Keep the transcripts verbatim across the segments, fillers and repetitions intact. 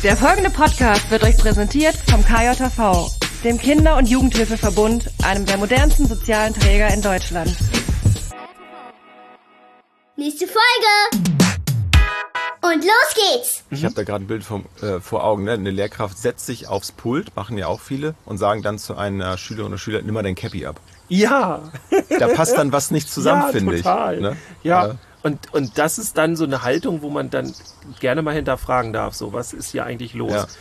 Der folgende Podcast wird euch präsentiert vom K J V, dem Kinder- und Jugendhilfeverbund, einem der modernsten sozialen Träger in Deutschland. Nächste Folge! Und los geht's! Ich habe da gerade ein Bild vom, äh, vor Augen. Ne? Eine Lehrkraft setzt sich aufs Pult, machen ja auch viele, und sagen dann zu einer Schülerin oder Schüler, nimm mal dein Cappy ab. Ja! Da passt dann was nicht zusammen, ja, finde ich. Total. Ne? Ja, äh, und, und das ist dann so eine Haltung, wo man dann gerne mal hinterfragen darf, so, was ist hier eigentlich los? Ja.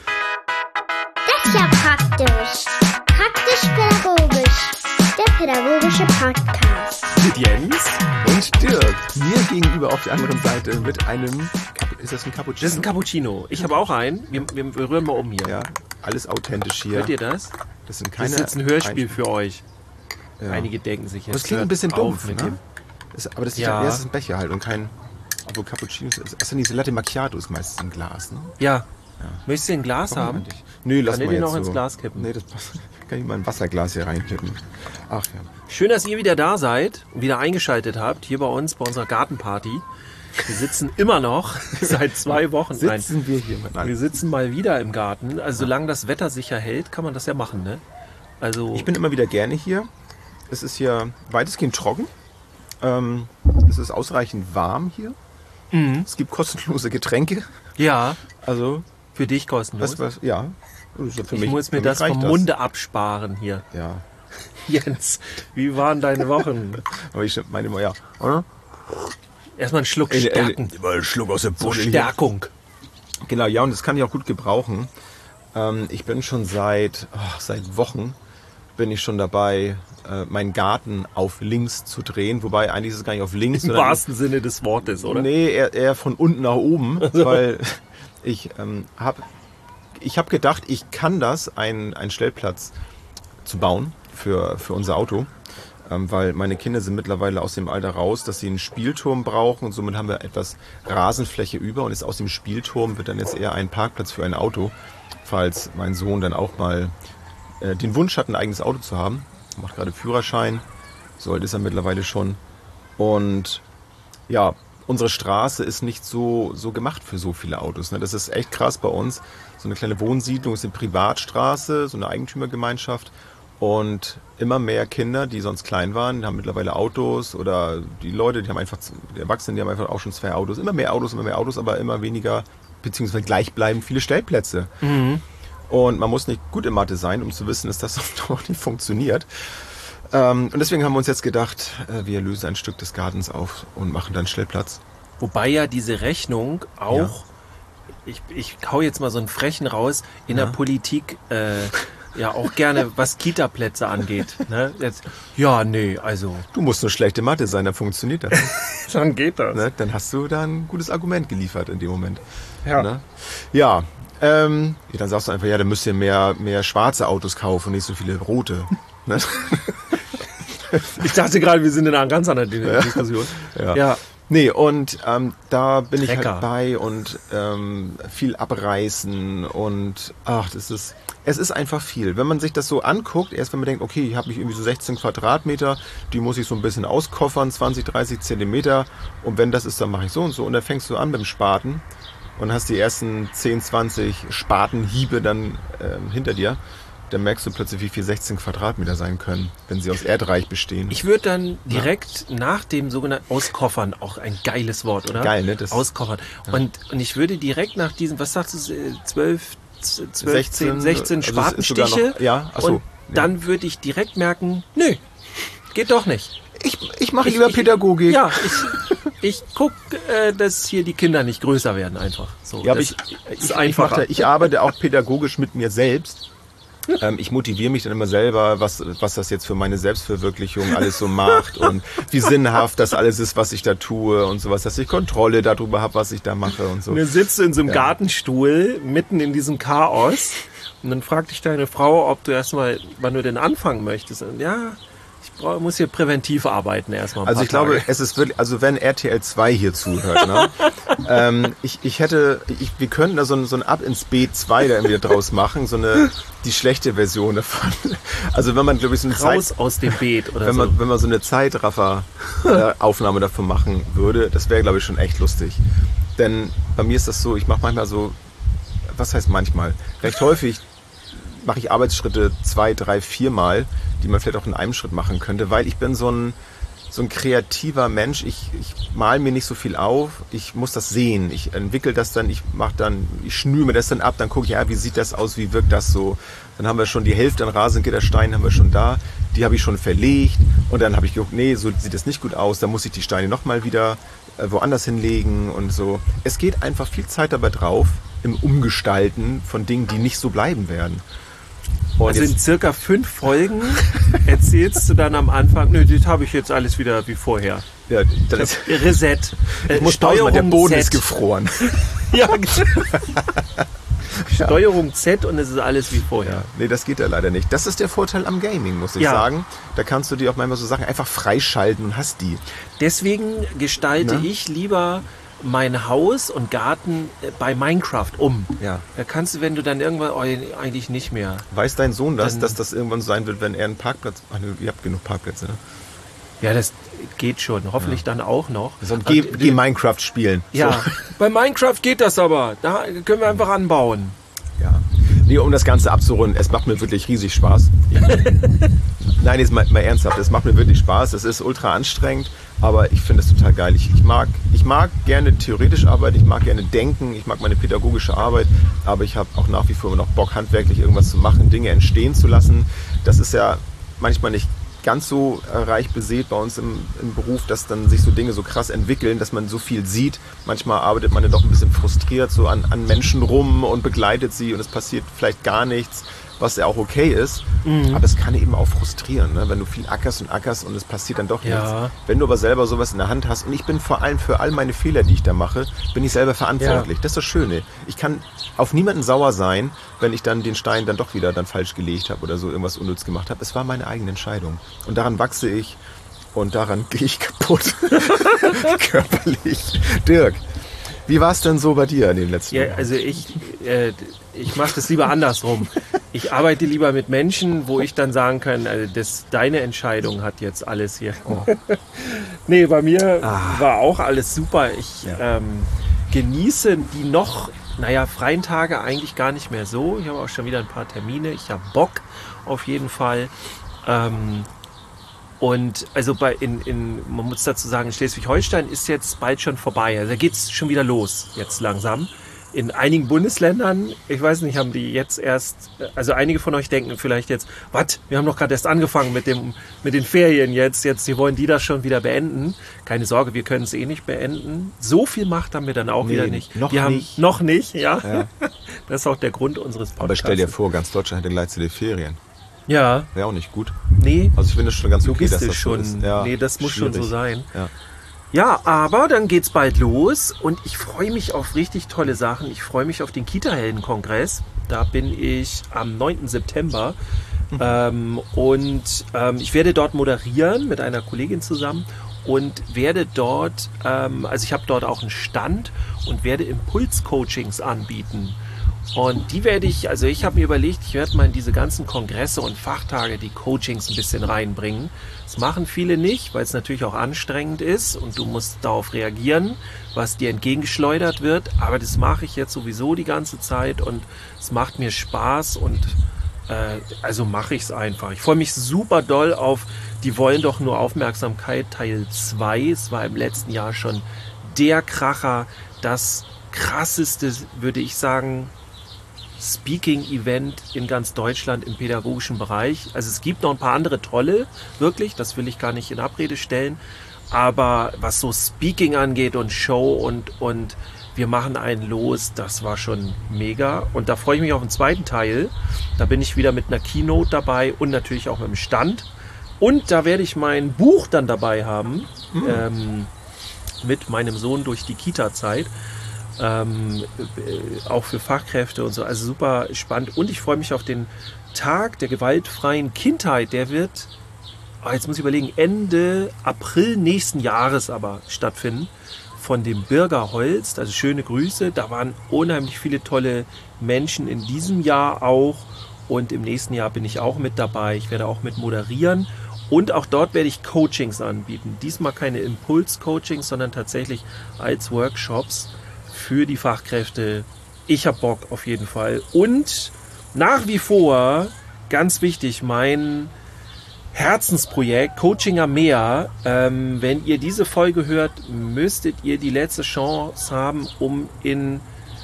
Das ist ja praktisch. Praktisch-pädagogisch. Der pädagogische Podcast. Mit Jens Und Dirk, mir gegenüber auf der anderen Seite mit einem, ist das ein Cappuccino? Das ist ein Cappuccino. Ich habe auch einen. Wir, wir, wir rühren mal um hier. Ja, alles authentisch hier. Hört ihr das? Das sind Das keine... ist jetzt ein Hörspiel ein, für euch. ja. Einige denken sich jetzt. Das klingt ein hört bisschen auf dumpf, mit ne? dem. Das, aber das ist, Ja. ja. das ist ein Becher halt und kein... Obwohl Cappuccino ist... Achso, diese Latte Macchiato ist meistens ein Glas, ne? Ja. Möchtest du ein Glas Warum haben? eigentlich? Nö, lass Kann mal ich den jetzt noch ins so. Glas kippen? Nee, das passt. Kann ich mal ein Wasserglas hier reinkippen. Ach ja. Schön, dass ihr wieder da seid und wieder eingeschaltet habt, hier bei uns, bei unserer Gartenparty. Wir sitzen immer noch seit zwei Wochen. Nein, Sitzen wir hier mit wir sitzen mal wieder im Garten. Also solange das Wetter sicher hält, kann man das ja machen, ne? Also Ich bin immer wieder gerne hier. Es ist hier weitestgehend trocken. Ähm, es ist ausreichend warm hier. Mhm. Es gibt kostenlose Getränke. ja, Also, für dich kostenlos. was, was, ja. Also für ich mich, muss für mir mich das reicht vom Munde absparen hier. Ja. Jens, wie waren deine Wochen? Aber ich meine immer, ja. Oder? Erstmal einen Schluck Ey, ey, Stärken. Immer einen Schluck aus der So Buddel hier. Stärkung. Genau, ja, und das kann ich auch gut gebrauchen. Ähm, ich bin schon seit, oh, seit Wochen bin ich schon dabei, äh, meinen Garten auf links zu drehen. Wobei eigentlich ist es gar nicht auf links. Im sondern wahrsten Sinne des Wortes, oder? Nee, eher, eher von unten nach oben, weil ich ähm, habe ich hab gedacht, ich kann das, einen, einen Stellplatz zu bauen für, für unser Auto, ähm, weil meine Kinder sind mittlerweile aus dem Alter raus, dass sie einen Spielturm brauchen und somit haben wir etwas Rasenfläche über und ist aus dem Spielturm wird dann jetzt eher ein Parkplatz für ein Auto, falls mein Sohn dann auch mal äh, den Wunsch hat, ein eigenes Auto zu haben. Er macht gerade Führerschein, so alt ist er mittlerweile schon und ja, unsere Straße ist nicht so, so gemacht für so viele Autos. Ne? Das ist echt krass bei uns. So eine kleine Wohnsiedlung ist eine Privatstraße, so eine Eigentümergemeinschaft. Und immer mehr Kinder, die sonst klein waren, haben mittlerweile Autos. Oder die Leute, die haben einfach, die Erwachsenen, die haben einfach auch schon zwei Autos. Immer mehr Autos, immer mehr Autos, aber immer weniger, beziehungsweise gleichbleibend viele Stellplätze. Mhm. Und man muss nicht gut in Mathe sein, um zu wissen, dass das noch nicht funktioniert. Ähm, und deswegen haben wir uns jetzt gedacht, äh, wir lösen ein Stück des Gartens auf und machen dann Stellplatz. Wobei ja diese Rechnung auch, Ja. ich, ich hau jetzt mal so einen Frechen raus, in Ja. der Politik äh, ja auch gerne, was Kita-Plätze angeht. Ne? Jetzt, ja, nee, also. Du musst nur schlechte Mathe sein, dann funktioniert das. Dann geht das. Ne? Dann hast du da ein gutes Argument geliefert in dem Moment. Ja. Ne? Ja, ähm, ja, dann sagst du einfach, ja, dann müsst ihr mehr, mehr schwarze Autos kaufen und nicht so viele rote. Ne? Ich dachte gerade, wir sind in einer ganz anderen Diskussion. Ja. Ja. Nee, und ähm, da bin ich Trecker. halt bei und ähm, viel abreißen und ach, das ist, es ist einfach viel. Wenn man sich das so anguckt, erst wenn man denkt, okay, ich habe ich irgendwie so sechzehn Quadratmeter, die muss ich so ein bisschen auskoffern, zwanzig, dreißig Zentimeter und wenn das ist, dann mache ich so und so und dann fängst du an mit dem Spaten und hast die ersten zehn, zwanzig Spatenhiebe dann ähm, hinter dir. Dann merkst du plötzlich, wie viel sechzehn Quadratmeter sein können, wenn sie aus Erdreich bestehen. Ich würde dann direkt ja. nach dem sogenannten Auskoffern, auch ein geiles Wort, oder? Geil, ne? Das, Auskoffern. Ja. Und, und ich würde direkt nach diesem, was sagst du, zwölf, zwölf, sechzehn, sechzehn also Spatenstiche. Noch, ja, achso. Und Ja. dann würde ich direkt merken, nö, geht doch nicht. Ich, ich mache lieber ich, Pädagogik. Ja, ich, ich gucke, äh, dass hier die Kinder nicht größer werden einfach. So, ja, aber das ich, ist ich, einfacher. ich, ich arbeite auch pädagogisch mit mir selbst. Ähm, ich motiviere mich dann immer selber, was, was das jetzt für meine Selbstverwirklichung alles so macht und wie sinnhaft das alles ist, was ich da tue und sowas, dass ich Kontrolle darüber habe, was ich da mache und so. Und dann sitzt du in so einem Ja. Gartenstuhl mitten in diesem Chaos und dann fragt dich deine Frau, ob du erstmal, wann du denn anfangen möchtest. Und ja, ich brauch, muss hier präventiv arbeiten erstmal. ein Also paar ich glaube, Tage. es ist wirklich, also wenn R T L zwei hier zuhört, ne? ähm, ich, ich hätte, ich, wir könnten da so ein, so ein Ab ins B zwei da irgendwie draus machen, so eine, die schlechte Version davon. Also wenn man, glaube ich, so eine raus Zeit, aus dem Beet oder wenn so. man, wenn man so eine Zeitraffer-Aufnahme davon machen würde, das wäre, glaube ich, schon echt lustig. Denn bei mir ist das so, ich mache manchmal so, was heißt manchmal? Recht häufig mache ich Arbeitsschritte zwei, drei, viermal, die man vielleicht auch in einem Schritt machen könnte, weil ich bin so ein, so ein kreativer Mensch. Ich, ich mal mir nicht so viel auf, ich muss das sehen. Ich entwickle das dann, ich mache dann, ich schnüre mir das dann ab, dann gucke ich, ja, wie sieht das aus, wie wirkt das so. Dann haben wir schon die Hälfte an Rasengittersteinen haben wir schon da, die habe ich schon verlegt und dann habe ich geguckt, nee, so sieht das nicht gut aus, dann muss ich die Steine nochmal wieder äh, woanders hinlegen und so. Es geht einfach viel Zeit dabei drauf im Umgestalten von Dingen, die nicht so bleiben werden. Und also in circa fünf Folgen erzählst du dann am Anfang, nö, das habe ich jetzt alles wieder wie vorher. Ja, das Reset. Äh, ich muss Steuerung der Boden Z. ist gefroren. Ja, Steuerung Z und es ist alles wie vorher. Ja, nee, das geht ja leider nicht. Das ist der Vorteil am Gaming, muss ich ja. sagen. Da kannst du dir auch manchmal so Sachen einfach freischalten und hast die. Deswegen gestalte ne? ich lieber mein Haus und Garten bei Minecraft um. Ja. Da kannst du, wenn du dann irgendwann, oh, eigentlich nicht mehr. Weiß dein Sohn das, dann, dass das irgendwann so sein wird, wenn er einen Parkplatz... Ach, ne, ihr habt genug Parkplätze, ne? Ja, das geht schon. Hoffentlich ja. dann auch noch. So, geh, also, geh Minecraft spielen. Ja, so. Bei Minecraft geht das aber. Da können wir einfach anbauen. Ja. Nee, um das Ganze abzurunden, es macht mir wirklich riesig Spaß. Nein, jetzt mal, mal ernsthaft, es macht mir wirklich Spaß. Es ist ultra anstrengend, aber ich finde es total geil. Ich, ich, mag, ich mag gerne theoretisch arbeiten, ich mag gerne denken, ich mag meine pädagogische Arbeit, aber ich habe auch nach wie vor immer noch Bock, handwerklich irgendwas zu machen, Dinge entstehen zu lassen. Das ist ja manchmal nicht ganz so reich besät bei uns im, im Beruf, dass dann sich so Dinge so krass entwickeln, dass man so viel sieht. Manchmal arbeitet man dann doch ein bisschen frustriert so an, an Menschen rum und begleitet sie und es passiert vielleicht gar nichts, was ja auch okay ist. Mhm. Aber es kann eben auch frustrieren, ne? Wenn du viel ackerst und ackerst und es passiert dann doch ja. nichts. Wenn du aber selber sowas in der Hand hast und ich bin vor allem für all meine Fehler, die ich da mache, bin ich selber verantwortlich. Ja. Das ist das Schöne. Ich kann auf niemanden sauer sein, wenn ich dann den Stein dann doch wieder dann falsch gelegt habe oder so irgendwas unnütz gemacht habe. Es war meine eigene Entscheidung. Und daran wachse ich und daran gehe ich kaputt. Körperlich. Dirk, wie war es denn so bei dir in den letzten Ja, Jahren? also ich, äh, ich mache das lieber andersrum. Ich arbeite lieber mit Menschen, wo ich dann sagen kann, also das, deine Entscheidung hat jetzt alles hier. Oh. Nee, bei mir ah. war auch alles super. Ich ja. ähm, genieße die noch, naja, freien Tage eigentlich gar nicht mehr so. Ich habe auch schon wieder ein paar Termine. Ich habe Bock auf jeden Fall. Ähm, Und also bei in, in, man muss dazu sagen, Schleswig-Holstein ist jetzt bald schon vorbei. Also da geht es schon wieder los, jetzt langsam. In einigen Bundesländern, ich weiß nicht, haben die jetzt erst, also einige von euch denken vielleicht jetzt, was, wir haben doch gerade erst angefangen mit dem mit den Ferien jetzt, jetzt, die wollen die das schon wieder beenden. Keine Sorge, wir können es eh nicht beenden. So viel Macht haben wir dann auch nee, wieder nicht. Noch wir nicht. Haben noch nicht, ja. ja. Das ist auch der Grund unseres Podcasts. Aber stell dir vor, ganz Deutschland hätte gleichzeitig Ferien. Ja. Wäre auch nicht gut. Nee. Also ich finde es schon ganz okay, dass das schon. so ist. Ja, nee, das muss schwierig. schon so sein. Ja. Ja, aber dann geht's bald los und ich freue mich auf richtig tolle Sachen. Ich freue mich auf den Kita-Helden-Kongress. Da bin ich am neunten September mhm. ähm, und ähm, ich werde dort moderieren mit einer Kollegin zusammen und werde dort, ähm, also ich habe dort auch einen Stand und werde Impuls-Coachings anbieten. Und die werde ich, also ich habe mir überlegt, ich werde mal in diese ganzen Kongresse und Fachtage die Coachings ein bisschen reinbringen. Das machen viele nicht, weil es natürlich auch anstrengend ist und du musst darauf reagieren, was dir entgegengeschleudert wird. Aber das mache ich jetzt sowieso die ganze Zeit und es macht mir Spaß und äh, also mache ich es einfach. Ich freue mich super doll auf Die wollen doch nur Aufmerksamkeit Teil zwei. Es war im letzten Jahr schon der Kracher, das krasseste, würde ich sagen, Speaking-Event in ganz Deutschland im pädagogischen Bereich. Also es gibt noch ein paar andere tolle, wirklich, das will ich gar nicht in Abrede stellen, aber was so Speaking angeht und Show und, und wir machen einen los, das war schon mega und da freue ich mich auf den zweiten Teil. Da bin ich wieder mit einer Keynote dabei und natürlich auch mit dem Stand und da werde ich mein Buch dann dabei haben, mhm. ähm, mit meinem Sohn durch die Kita-Zeit. Ähm, auch für Fachkräfte und so, also super spannend und ich freue mich auf den Tag der gewaltfreien Kindheit, der wird, oh, jetzt muss ich überlegen, Ende April nächsten Jahres aber stattfinden, von dem Birger Holst, also schöne Grüße, da waren unheimlich viele tolle Menschen in diesem Jahr auch und im nächsten Jahr bin ich auch mit dabei, ich werde auch mit moderieren und auch dort werde ich Coachings anbieten, diesmal keine Impuls-Coachings, sondern tatsächlich als Workshops für die Fachkräfte ich habe Bock auf jeden Fall. Und nach wie vor, ganz wichtig, mein Herzensprojekt Coaching am Meer. Ähm, wenn ihr diese Folge hört, müsstet ihr die letzte Chance haben, um in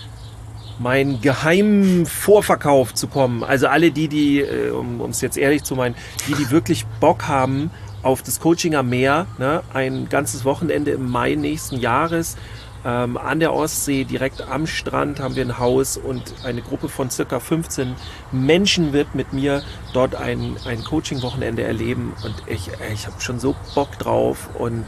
meinen geheimen Vorverkauf zu kommen. Also alle die, die, um es jetzt ehrlich zu meinen, die, die wirklich Bock haben auf das Coaching am Meer, ne, ein ganzes Wochenende im Mai nächsten Jahres, ähm, an der Ostsee, direkt am Strand haben wir ein Haus und eine Gruppe von circa fünfzehn Menschen wird mit mir dort ein, ein Coaching-Wochenende erleben und ich, ich habe schon so Bock drauf und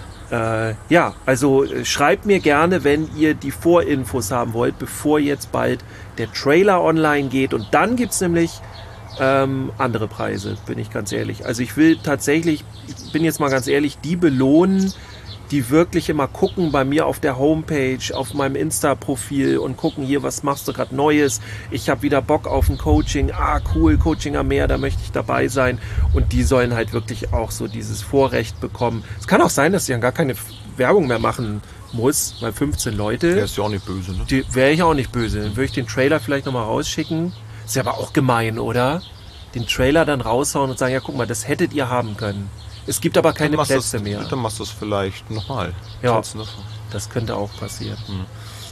Äh, ja, also schreibt mir gerne, wenn ihr die Vorinfos haben wollt, bevor jetzt bald der Trailer online geht. Und dann gibt es nämlich ähm, andere Preise, bin ich ganz ehrlich. Also ich will tatsächlich, ich bin jetzt mal ganz ehrlich, die belohnen, die wirklich immer gucken bei mir auf der Homepage, auf meinem Insta-Profil und gucken hier, was machst du gerade Neues. Ich habe wieder Bock auf ein Coaching. Ah, cool, Coaching am Meer, da möchte ich dabei sein. Und die sollen halt wirklich auch so dieses Vorrecht bekommen. Es kann auch sein, dass ich dann gar keine Werbung mehr machen muss, weil fünfzehn Leute. Der ist ja auch nicht böse, ne? Die wäre ich auch nicht böse. Dann würde ich den Trailer vielleicht nochmal rausschicken. Ist ja aber auch gemein, oder? Den Trailer dann raushauen und sagen, ja, guck mal, das hättet ihr haben können. Es gibt aber keine Plätze das, mehr. Dann machst du es vielleicht nochmal. Ja, das könnte auch passieren. Hm.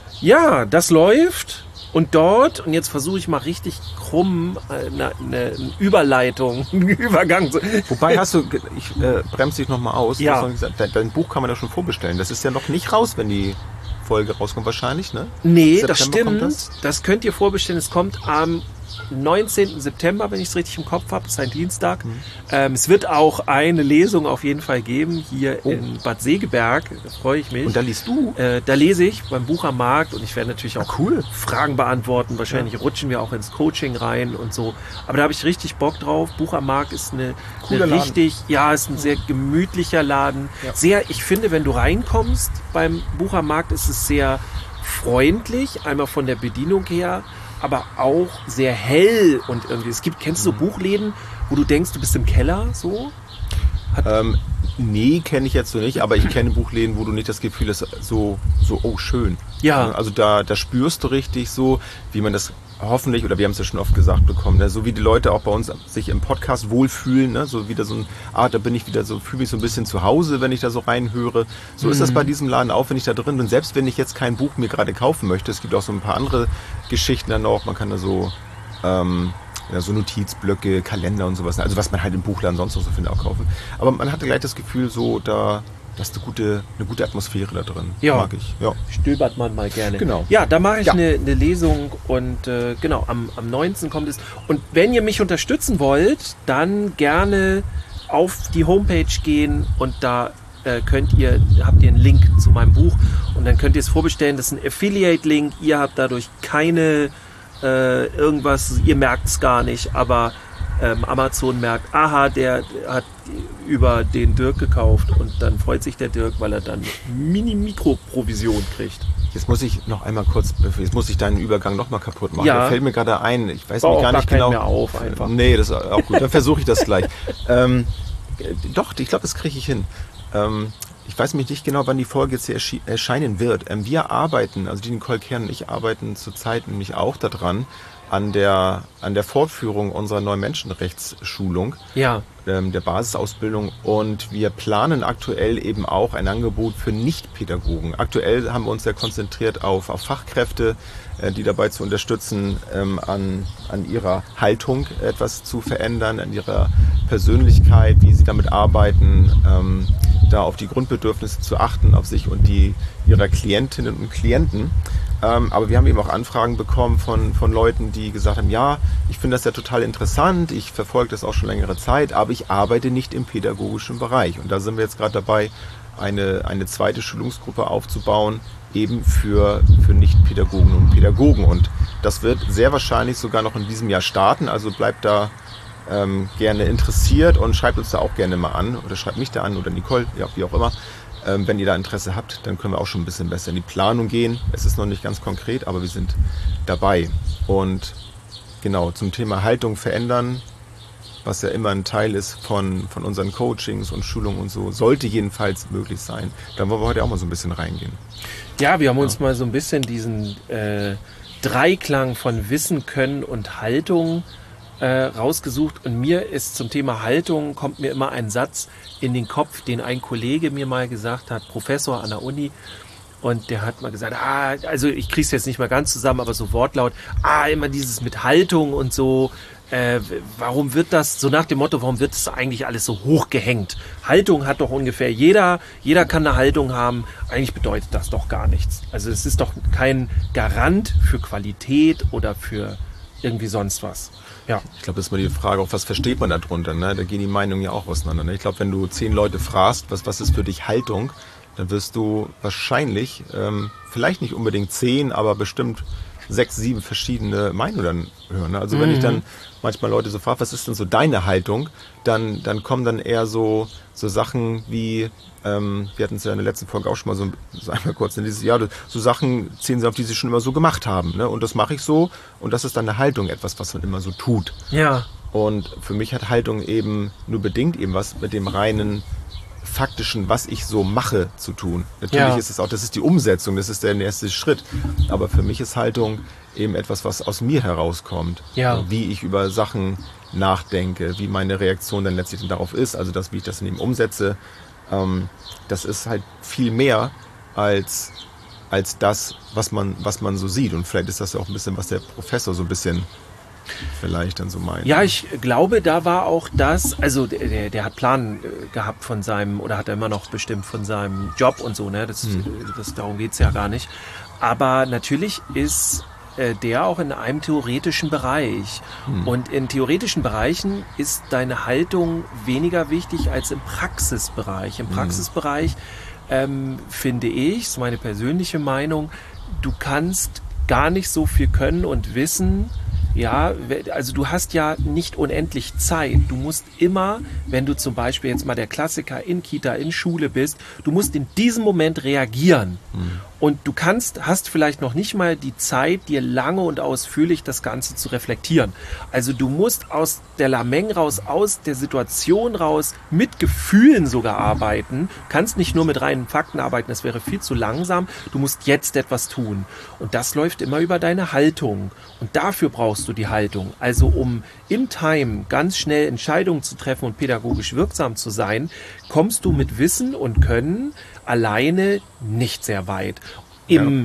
Ja, das läuft. Und dort, und jetzt versuche ich mal richtig krumm eine, eine, eine Überleitung, einen Übergang zu... Wobei hast du, ich äh, bremse dich nochmal aus. Ja. Du hast gesagt, dein, dein Buch kann man ja schon vorbestellen. Das ist ja noch nicht raus, wenn die Folge rauskommt wahrscheinlich, ne? Nee, September das stimmt. Das? das könnt ihr vorbestellen. Es kommt am neunzehnten September, wenn ich es richtig im Kopf habe. Das ist ein Dienstag. Mhm. Ähm, es wird auch eine Lesung auf jeden Fall geben, hier oh. in Bad Segeberg. Da freue ich mich. Und da liest du? Äh, da lese ich beim Buch am Markt und ich werde natürlich auch ah, cool. Fragen beantworten. Wahrscheinlich ja. rutschen wir auch ins Coaching rein und so. Aber da habe ich richtig Bock drauf. Buch am Markt ist eine, eine richtig, ja, ist ein sehr gemütlicher Laden. Ja. Sehr, ich finde, wenn du reinkommst beim Buch am Markt, ist es sehr freundlich, einmal von der Bedienung her, aber auch sehr hell und irgendwie, es gibt, kennst du so Buchläden, wo du denkst, du bist im Keller, so? Hat ähm, nee, kenne ich jetzt so nicht, aber ich kenne Buchläden, wo du nicht das Gefühl hast, so, so, oh, schön. Ja. Also da, da spürst du richtig so, wie man das hoffentlich, oder wir haben es ja schon oft gesagt bekommen, ne, so wie die Leute auch bei uns sich im Podcast wohlfühlen, ne, so wieder so ein, ah, da bin ich wieder so, fühle mich so ein bisschen zu Hause, wenn ich da so reinhöre. So mhm. ist das bei diesem Laden auch, wenn ich da drin bin. Selbst wenn ich jetzt kein Buch mir gerade kaufen möchte, es gibt auch so ein paar andere Geschichten dann noch, man kann da so, ähm, ja, so Notizblöcke, Kalender und sowas, also was man halt im Buchladen sonst noch so findet, auch kaufen. Aber man hatte gleich das Gefühl, so da, das ist eine gute, eine gute Atmosphäre da drin. Ja. Mag ich. Ja. Stöbert man mal gerne. Genau. Ja, da mache ich ja. eine, eine Lesung und äh, genau, am, am neunzehnten kommt es. Und wenn ihr mich unterstützen wollt, dann gerne auf die Homepage gehen und da äh, könnt ihr, habt ihr einen Link zu meinem Buch und dann könnt ihr es vorbestellen. Das ist ein Affiliate-Link. Ihr habt dadurch keine äh, irgendwas, ihr merkt es gar nicht, aber Ähm, Amazon merkt, aha, der hat über den Dirk gekauft und dann freut sich der Dirk, weil er dann Mini-Mikro-Provision kriegt. Jetzt muss ich noch einmal kurz, jetzt muss ich deinen Übergang noch mal kaputt machen. Ja. Da fällt mir gerade ein, ich weiß Bau mir gar nicht gar genau. Mehr auf, einfach. Nee, das ist auch gut, dann versuche ich das gleich. ähm, doch, ich glaube, das kriege ich hin. Ähm, ich weiß nämlich nicht genau, wann die Folge jetzt hier erschi- erscheinen wird. Ähm, wir arbeiten, also die Nicole Kern und ich arbeiten zurzeit nämlich auch daran, an der, an der Fortführung unserer neuen Menschenrechtsschulung, ja. ähm, der Basisausbildung. Und wir planen aktuell eben auch ein Angebot für Nichtpädagogen. Aktuell haben wir uns ja konzentriert auf, auf Fachkräfte, äh, die dabei zu unterstützen, ähm, an, an ihrer Haltung etwas zu verändern, an ihrer Persönlichkeit, wie sie damit arbeiten, ähm, da auf die Grundbedürfnisse zu achten, auf sich und die ihrer Klientinnen und Klienten. Ähm, aber wir haben eben auch Anfragen bekommen von, von Leuten, die gesagt haben, ja, ich finde das ja total interessant, ich verfolge das auch schon längere Zeit, aber ich arbeite nicht im pädagogischen Bereich. Und da sind wir jetzt gerade dabei, eine, eine zweite Schulungsgruppe aufzubauen, eben für, für Nicht-Pädagogen und Pädagogen. Und das wird sehr wahrscheinlich sogar noch in diesem Jahr starten, also bleibt da ähm, gerne interessiert und schreibt uns da auch gerne mal an oder schreibt mich da an oder Nicole, ja, wie auch immer. Ähm, wenn ihr da Interesse habt, dann können wir auch schon ein bisschen besser in die Planung gehen. Es ist noch nicht ganz konkret, aber wir sind dabei. Und genau, zum Thema Haltung verändern, was ja immer ein Teil ist von, von unseren Coachings und Schulungen und so, sollte jedenfalls möglich sein. Da wollen wir heute auch mal so ein bisschen reingehen. Ja, wir haben uns ja. mal so ein bisschen diesen, äh, Dreiklang von Wissen, Können und Haltung äh, rausgesucht. Und mir ist zum Thema Haltung, kommt mir immer ein Satz in den Kopf, den ein Kollege mir mal gesagt hat, Professor an der Uni. Und der hat mal gesagt, ah, also ich krieg's jetzt nicht mal ganz zusammen, aber so Wortlaut, ah, immer dieses mit Haltung und so, äh, warum wird das, so nach dem Motto, warum wird das eigentlich alles so hochgehängt? Haltung hat doch ungefähr jeder, jeder kann eine Haltung haben, eigentlich bedeutet das doch gar nichts. Also es ist doch kein Garant für Qualität oder für irgendwie sonst was. Ja. Ich glaube, das ist mal die Frage, auch was versteht man darunter, ne? Da gehen die Meinungen ja auch auseinander, ne? Ich glaube, wenn du zehn Leute fragst, was, was ist für dich Haltung, dann wirst du wahrscheinlich, ähm, vielleicht nicht unbedingt zehn, aber bestimmt sechs, sieben verschiedene Meinungen dann hören. Also mhm. wenn ich dann manchmal Leute so frage, was ist denn so deine Haltung, dann, dann kommen dann eher so, so Sachen wie, ähm, wir hatten es ja in der letzten Folge auch schon mal so, so einmal kurz in dieses Jahr, so Sachen zählen sie auf, die sie schon immer so gemacht haben. Ne? Und das mache ich so und das ist dann eine Haltung, etwas, was man immer so tut. Ja. Und für mich hat Haltung eben nur bedingt eben was mit dem reinen faktischen, was ich so mache, zu tun. Natürlich ja. ist es auch, das ist die Umsetzung, das ist der erste Schritt. Aber für mich ist Haltung eben etwas, was aus mir herauskommt. Ja. Wie ich über Sachen nachdenke, wie meine Reaktion dann letztlich darauf ist, also das, wie ich das dann eben umsetze, ähm, das ist halt viel mehr als, als das, was man, was man so sieht. Und vielleicht ist das ja auch ein bisschen, was der Professor so ein bisschen vielleicht dann so meint. Ja, ich glaube, da war auch das, also der, der hat Plan gehabt von seinem, oder hat er immer noch bestimmt von seinem Job und so, ne? Das, hm. das, darum geht's ja gar nicht. Aber natürlich ist äh, der auch in einem theoretischen Bereich. Hm. Und in theoretischen Bereichen ist deine Haltung weniger wichtig als im Praxisbereich. Im Praxisbereich ähm, finde ich, ist meine persönliche Meinung, du kannst gar nicht so viel können und wissen. Ja, also du hast ja nicht unendlich Zeit. Du musst immer, wenn du zum Beispiel jetzt mal der Klassiker in Kita, in Schule bist, du musst in diesem Moment reagieren. Hm. Und du kannst, hast vielleicht noch nicht mal die Zeit, dir lange und ausführlich das Ganze zu reflektieren. Also du musst aus der Lameng raus, aus der Situation raus, mit Gefühlen sogar arbeiten. Kannst nicht nur mit reinen Fakten arbeiten, das wäre viel zu langsam. Du musst jetzt etwas tun. Und das läuft immer über deine Haltung. Und dafür brauchst du die Haltung. Also um in Time ganz schnell Entscheidungen zu treffen und pädagogisch wirksam zu sein, kommst du mit Wissen und Können alleine nicht sehr weit. Im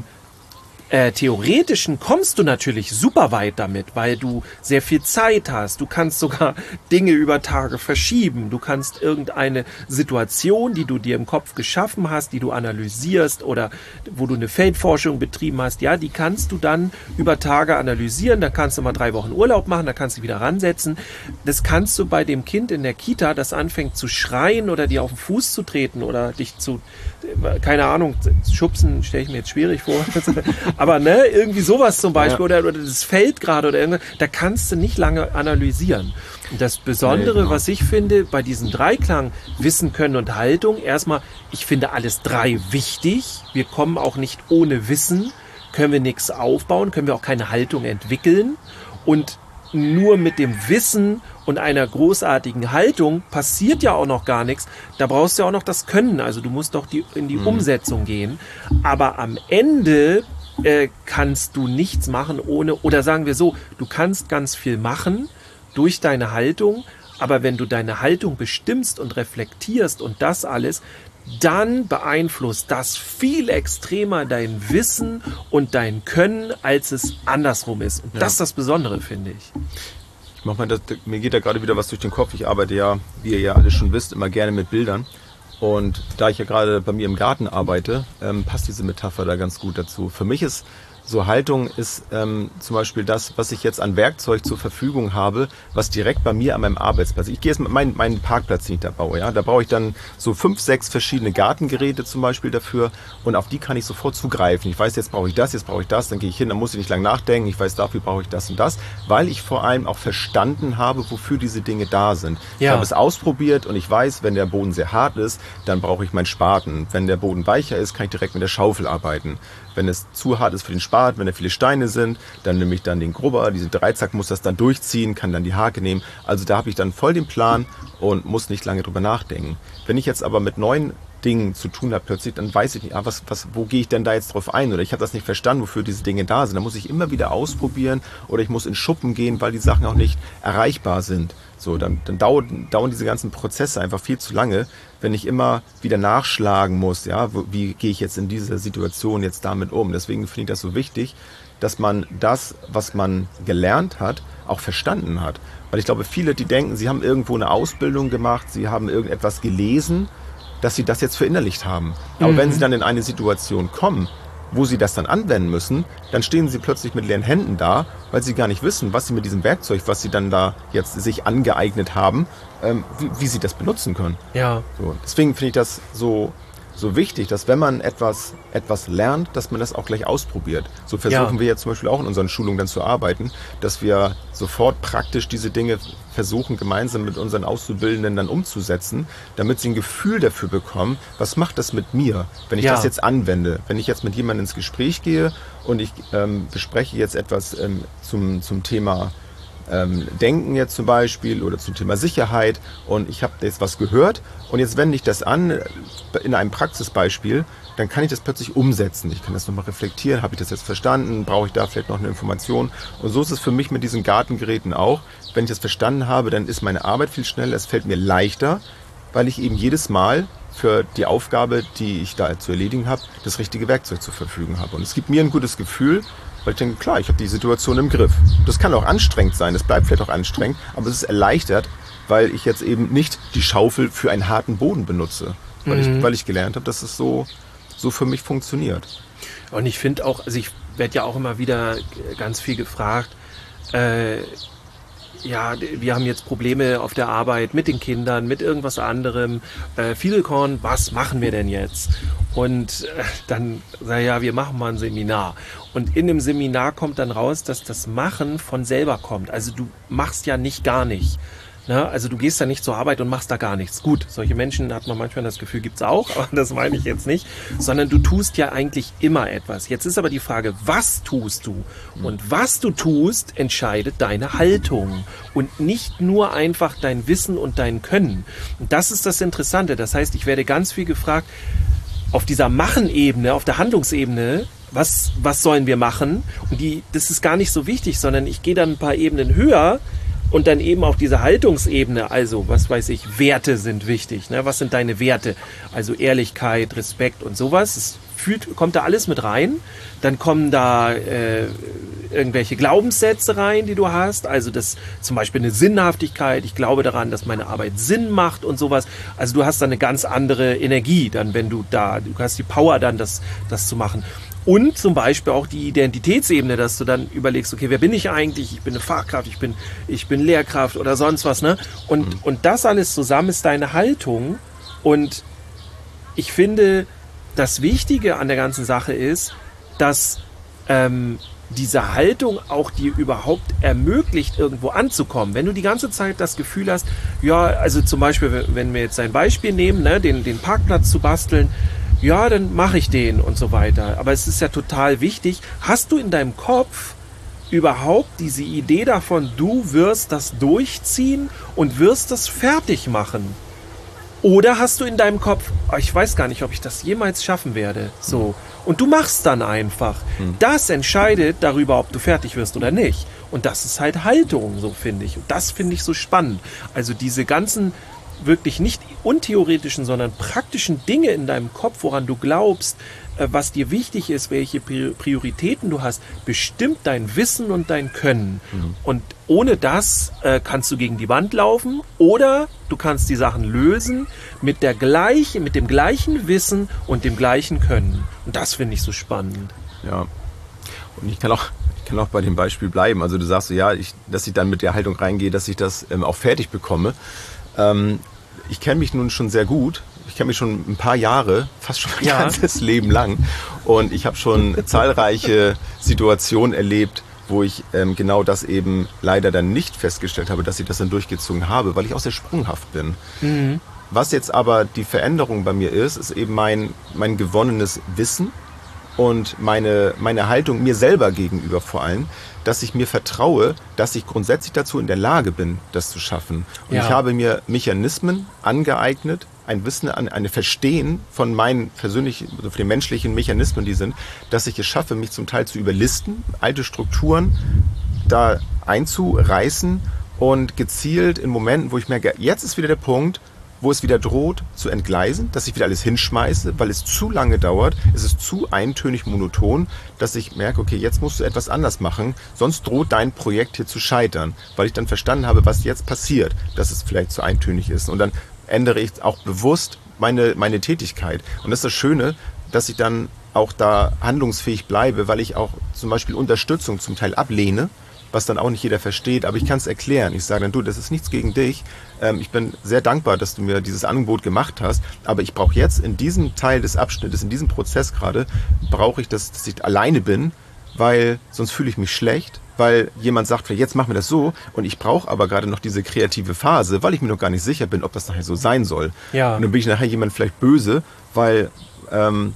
äh, Theoretischen kommst du natürlich super weit damit, weil du sehr viel Zeit hast. Du kannst sogar Dinge über Tage verschieben. Du kannst irgendeine Situation, die du dir im Kopf geschaffen hast, die du analysierst oder wo du eine Feldforschung betrieben hast, ja, die kannst du dann über Tage analysieren. Da kannst du mal drei Wochen Urlaub machen, da kannst du wieder ransetzen. Das kannst du bei dem Kind in der Kita, das anfängt zu schreien oder dir auf den Fuß zu treten oder dich zu, keine Ahnung, schubsen, stelle ich mir jetzt schwierig vor. Aber ne, irgendwie sowas zum Beispiel, ja. oder, oder das fällt gerade oder irgendwas, da kannst du nicht lange analysieren. Und das Besondere, nee, genau. was ich finde, bei diesem Dreiklang, Wissen, Können und Haltung, erstmal, ich finde alles drei wichtig. Wir kommen auch nicht ohne Wissen, können wir nichts aufbauen, können wir auch keine Haltung entwickeln. Und nur mit dem Wissen und einer großartigen Haltung passiert ja auch noch gar nichts. Da brauchst du ja auch noch das Können. Also du musst doch die, in die mhm. Umsetzung gehen. Aber am Ende äh, kannst du nichts machen ohne, oder sagen wir so, du kannst ganz viel machen durch deine Haltung. Aber wenn du deine Haltung bestimmst und reflektierst und das alles, dann beeinflusst das viel extremer dein Wissen und dein Können, als es andersrum ist. Und ja. das ist das Besondere, finde ich. Ich mach mal das, mir geht da gerade wieder was durch den Kopf. Ich arbeite ja, wie ihr ja alle schon wisst, immer gerne mit Bildern. Und da ich ja gerade bei mir im Garten arbeite, ähm, passt diese Metapher da ganz gut dazu. Für mich ist so Haltung ist ähm, zum Beispiel das, was ich jetzt an Werkzeug zur Verfügung habe, was direkt bei mir an meinem Arbeitsplatz. Ich gehe jetzt mit meinem meinen Parkplatz, den ich da baue. Ja, da brauche ich dann so fünf, sechs verschiedene Gartengeräte zum Beispiel dafür und auf die kann ich sofort zugreifen. Ich weiß, jetzt brauche ich das, jetzt brauche ich das, dann gehe ich hin, dann muss ich nicht lange nachdenken. Ich weiß, dafür brauche ich das und das, weil ich vor allem auch verstanden habe, wofür diese Dinge da sind. Ja. Ich habe es ausprobiert und ich weiß, wenn der Boden sehr hart ist, dann brauche ich meinen Spaten. Wenn der Boden weicher ist, kann ich direkt mit der Schaufel arbeiten. Wenn es zu hart ist für den Spat, wenn da viele Steine sind, dann nehme ich dann den Grubber, diesen Dreizack, muss das dann durchziehen, kann dann die Hake nehmen. Also da habe ich dann voll den Plan und muss nicht lange drüber nachdenken. Wenn ich jetzt aber mit neuen Dingen zu tun habe plötzlich, dann weiß ich nicht, ah, was, was, wo gehe ich denn da jetzt drauf ein? Oder ich habe das nicht verstanden, wofür diese Dinge da sind. Da muss ich immer wieder ausprobieren oder ich muss in Schuppen gehen, weil die Sachen auch nicht erreichbar sind. So, dann, dann dauern, dauern diese ganzen Prozesse einfach viel zu lange, wenn ich immer wieder nachschlagen muss, ja, wo, wie gehe ich jetzt in dieser Situation jetzt damit um? Deswegen finde ich das so wichtig, dass man das, was man gelernt hat, auch verstanden hat. Weil ich glaube, viele, die denken, sie haben irgendwo eine Ausbildung gemacht, sie haben irgendetwas gelesen, dass sie das jetzt verinnerlicht haben. Aber mhm. wenn sie dann in eine Situation kommen, wo sie das dann anwenden müssen, dann stehen sie plötzlich mit leeren Händen da, weil sie gar nicht wissen, was sie mit diesem Werkzeug, was sie dann da jetzt sich angeeignet haben, ähm, wie, wie sie das benutzen können. Ja. So, deswegen finde ich das so, so wichtig, dass wenn man etwas, etwas lernt, dass man das auch gleich ausprobiert. So versuchen ja. wir jetzt zum Beispiel auch in unseren Schulungen dann zu arbeiten, dass wir sofort praktisch diese Dinge versuchen, gemeinsam mit unseren Auszubildenden dann umzusetzen, damit sie ein Gefühl dafür bekommen, was macht das mit mir, wenn ich ja. das jetzt anwende. Wenn ich jetzt mit jemandem ins Gespräch gehe und ich ähm, bespreche jetzt etwas ähm, zum, zum Thema Ähm, Denken jetzt zum Beispiel oder zum Thema Sicherheit und ich habe jetzt was gehört und jetzt wende ich das an in einem Praxisbeispiel, dann kann ich das plötzlich umsetzen. Ich kann das nochmal reflektieren, habe ich das jetzt verstanden, brauche ich da vielleicht noch eine Information und so ist es für mich mit diesen Gartengeräten auch. Wenn ich das verstanden habe, dann ist meine Arbeit viel schneller, es fällt mir leichter, weil ich eben jedes Mal für die Aufgabe, die ich da zu erledigen habe, das richtige Werkzeug zur Verfügung habe und es gibt mir ein gutes Gefühl, weil ich denke, klar, ich habe die Situation im Griff. Das kann auch anstrengend sein, es bleibt vielleicht auch anstrengend, aber es ist erleichtert, weil ich jetzt eben nicht die Schaufel für einen harten Boden benutze. Weil, mhm. ich, weil ich gelernt habe, dass es so, so für mich funktioniert. Und ich finde auch, also ich werde ja auch immer wieder ganz viel gefragt, äh, ja, wir haben jetzt Probleme auf der Arbeit mit den Kindern, mit irgendwas anderem. Äh, Fiedelkorn, was machen wir denn jetzt? Und äh, dann sag ich, ja, wir machen mal ein Seminar. Und in dem Seminar kommt dann raus, dass das Machen von selber kommt. Also du machst ja nicht gar nicht. Ne? Also du gehst da nicht zur Arbeit und machst da gar nichts. Gut, solche Menschen hat man manchmal das Gefühl, gibt's auch, aber das meine ich jetzt nicht. Sondern du tust ja eigentlich immer etwas. Jetzt ist aber die Frage, was tust du? Und was du tust, entscheidet deine Haltung. Und nicht nur einfach dein Wissen und dein Können. Und das ist das Interessante. Das heißt, ich werde ganz viel gefragt, auf dieser Machenebene, auf der Handlungsebene, was, was sollen wir machen? Und die, das ist gar nicht so wichtig, sondern ich gehe dann ein paar Ebenen höher und dann eben auf diese Haltungsebene, also was weiß ich, Werte sind wichtig. Ne? Was sind deine Werte? Also Ehrlichkeit, Respekt und sowas. Es fühlt, kommt da alles mit rein. Dann kommen da äh, irgendwelche Glaubenssätze rein, die du hast. Also das zum Beispiel eine Sinnhaftigkeit. Ich glaube daran, dass meine Arbeit Sinn macht und sowas. Also du hast da eine ganz andere Energie, dann wenn du da, du hast die Power dann, das, das zu machen. Und zum Beispiel auch die Identitätsebene, dass du dann überlegst, okay, wer bin ich eigentlich? Ich bin eine Fachkraft, ich bin, ich bin Lehrkraft oder sonst was, ne? Und, mhm. und das alles zusammen ist deine Haltung. Und ich finde, das Wichtige an der ganzen Sache ist, dass ähm, diese Haltung auch dir überhaupt ermöglicht, irgendwo anzukommen. Wenn du die ganze Zeit das Gefühl hast, ja, also zum Beispiel, wenn wir jetzt ein Beispiel nehmen, ne, den, den Parkplatz zu basteln, ja, dann mache ich den und so weiter. Aber es ist ja total wichtig, hast du in deinem Kopf überhaupt diese Idee davon, du wirst das durchziehen und wirst das fertig machen? Oder hast du in deinem Kopf, oh, ich weiß gar nicht, ob ich das jemals schaffen werde, so. Und du machst dann einfach. Das entscheidet darüber, ob du fertig wirst oder nicht. Und das ist halt Haltung, so finde ich. Und das finde ich so spannend. Also diese ganzen wirklich nicht untheoretischen, sondern praktischen Dinge in deinem Kopf, woran du glaubst, was dir wichtig ist, welche Prioritäten du hast, bestimmt dein Wissen und dein Können. Mhm. Und ohne das äh, kannst du gegen die Wand laufen oder du kannst die Sachen lösen mit der gleichen, mit dem gleichen Wissen und dem gleichen Können. Und das finde ich so spannend. Ja. Und ich kann auch, ich kann auch bei dem Beispiel bleiben. Also du sagst so, ja, ich, dass ich dann mit der Haltung reingehe, dass ich das ähm, auch fertig bekomme. Ähm, ich kenne mich nun schon sehr gut. Ich kenne mich schon ein paar Jahre, fast schon mein ja. ganzes Leben lang. Und ich habe schon zahlreiche Situationen erlebt, wo ich ähm, genau das eben leider dann nicht festgestellt habe, dass ich das dann durchgezogen habe, weil ich auch sehr sprunghaft bin. Mhm. Was jetzt aber die Veränderung bei mir ist, ist eben mein, mein gewonnenes Wissen und meine, meine Haltung mir selber gegenüber vor allem, dass ich mir vertraue, dass ich grundsätzlich dazu in der Lage bin, das zu schaffen. Und ja. ich habe mir Mechanismen angeeignet, ein Wissen, ein, ein Verstehen von meinen persönlichen, also von den menschlichen Mechanismen, die sind, dass ich es schaffe, mich zum Teil zu überlisten, alte Strukturen da einzureißen und gezielt in Momenten, wo ich merke, jetzt ist wieder der Punkt, wo es wieder droht zu entgleisen, dass ich wieder alles hinschmeiße, weil es zu lange dauert, es ist zu eintönig monoton, dass ich merke, okay, jetzt musst du etwas anders machen, sonst droht dein Projekt hier zu scheitern, weil ich dann verstanden habe, was jetzt passiert, dass es vielleicht zu eintönig ist. Und dann ändere ich auch bewusst meine, meine Tätigkeit. Und das ist das Schöne, dass ich dann auch da handlungsfähig bleibe, weil ich auch zum Beispiel Unterstützung zum Teil ablehne, was dann auch nicht jeder versteht, aber ich kann es erklären. Ich sage dann, du, das ist nichts gegen dich. Ähm, ich bin sehr dankbar, dass du mir dieses Angebot gemacht hast, aber ich brauche jetzt in diesem Teil des Abschnittes, in diesem Prozess gerade, brauche ich, das, dass ich alleine bin, weil sonst fühle ich mich schlecht, weil jemand sagt, jetzt machen wir das so und ich brauche aber gerade noch diese kreative Phase, weil ich mir noch gar nicht sicher bin, ob das nachher so sein soll. Ja. Und dann bin ich nachher jemand vielleicht böse, weil... Ähm,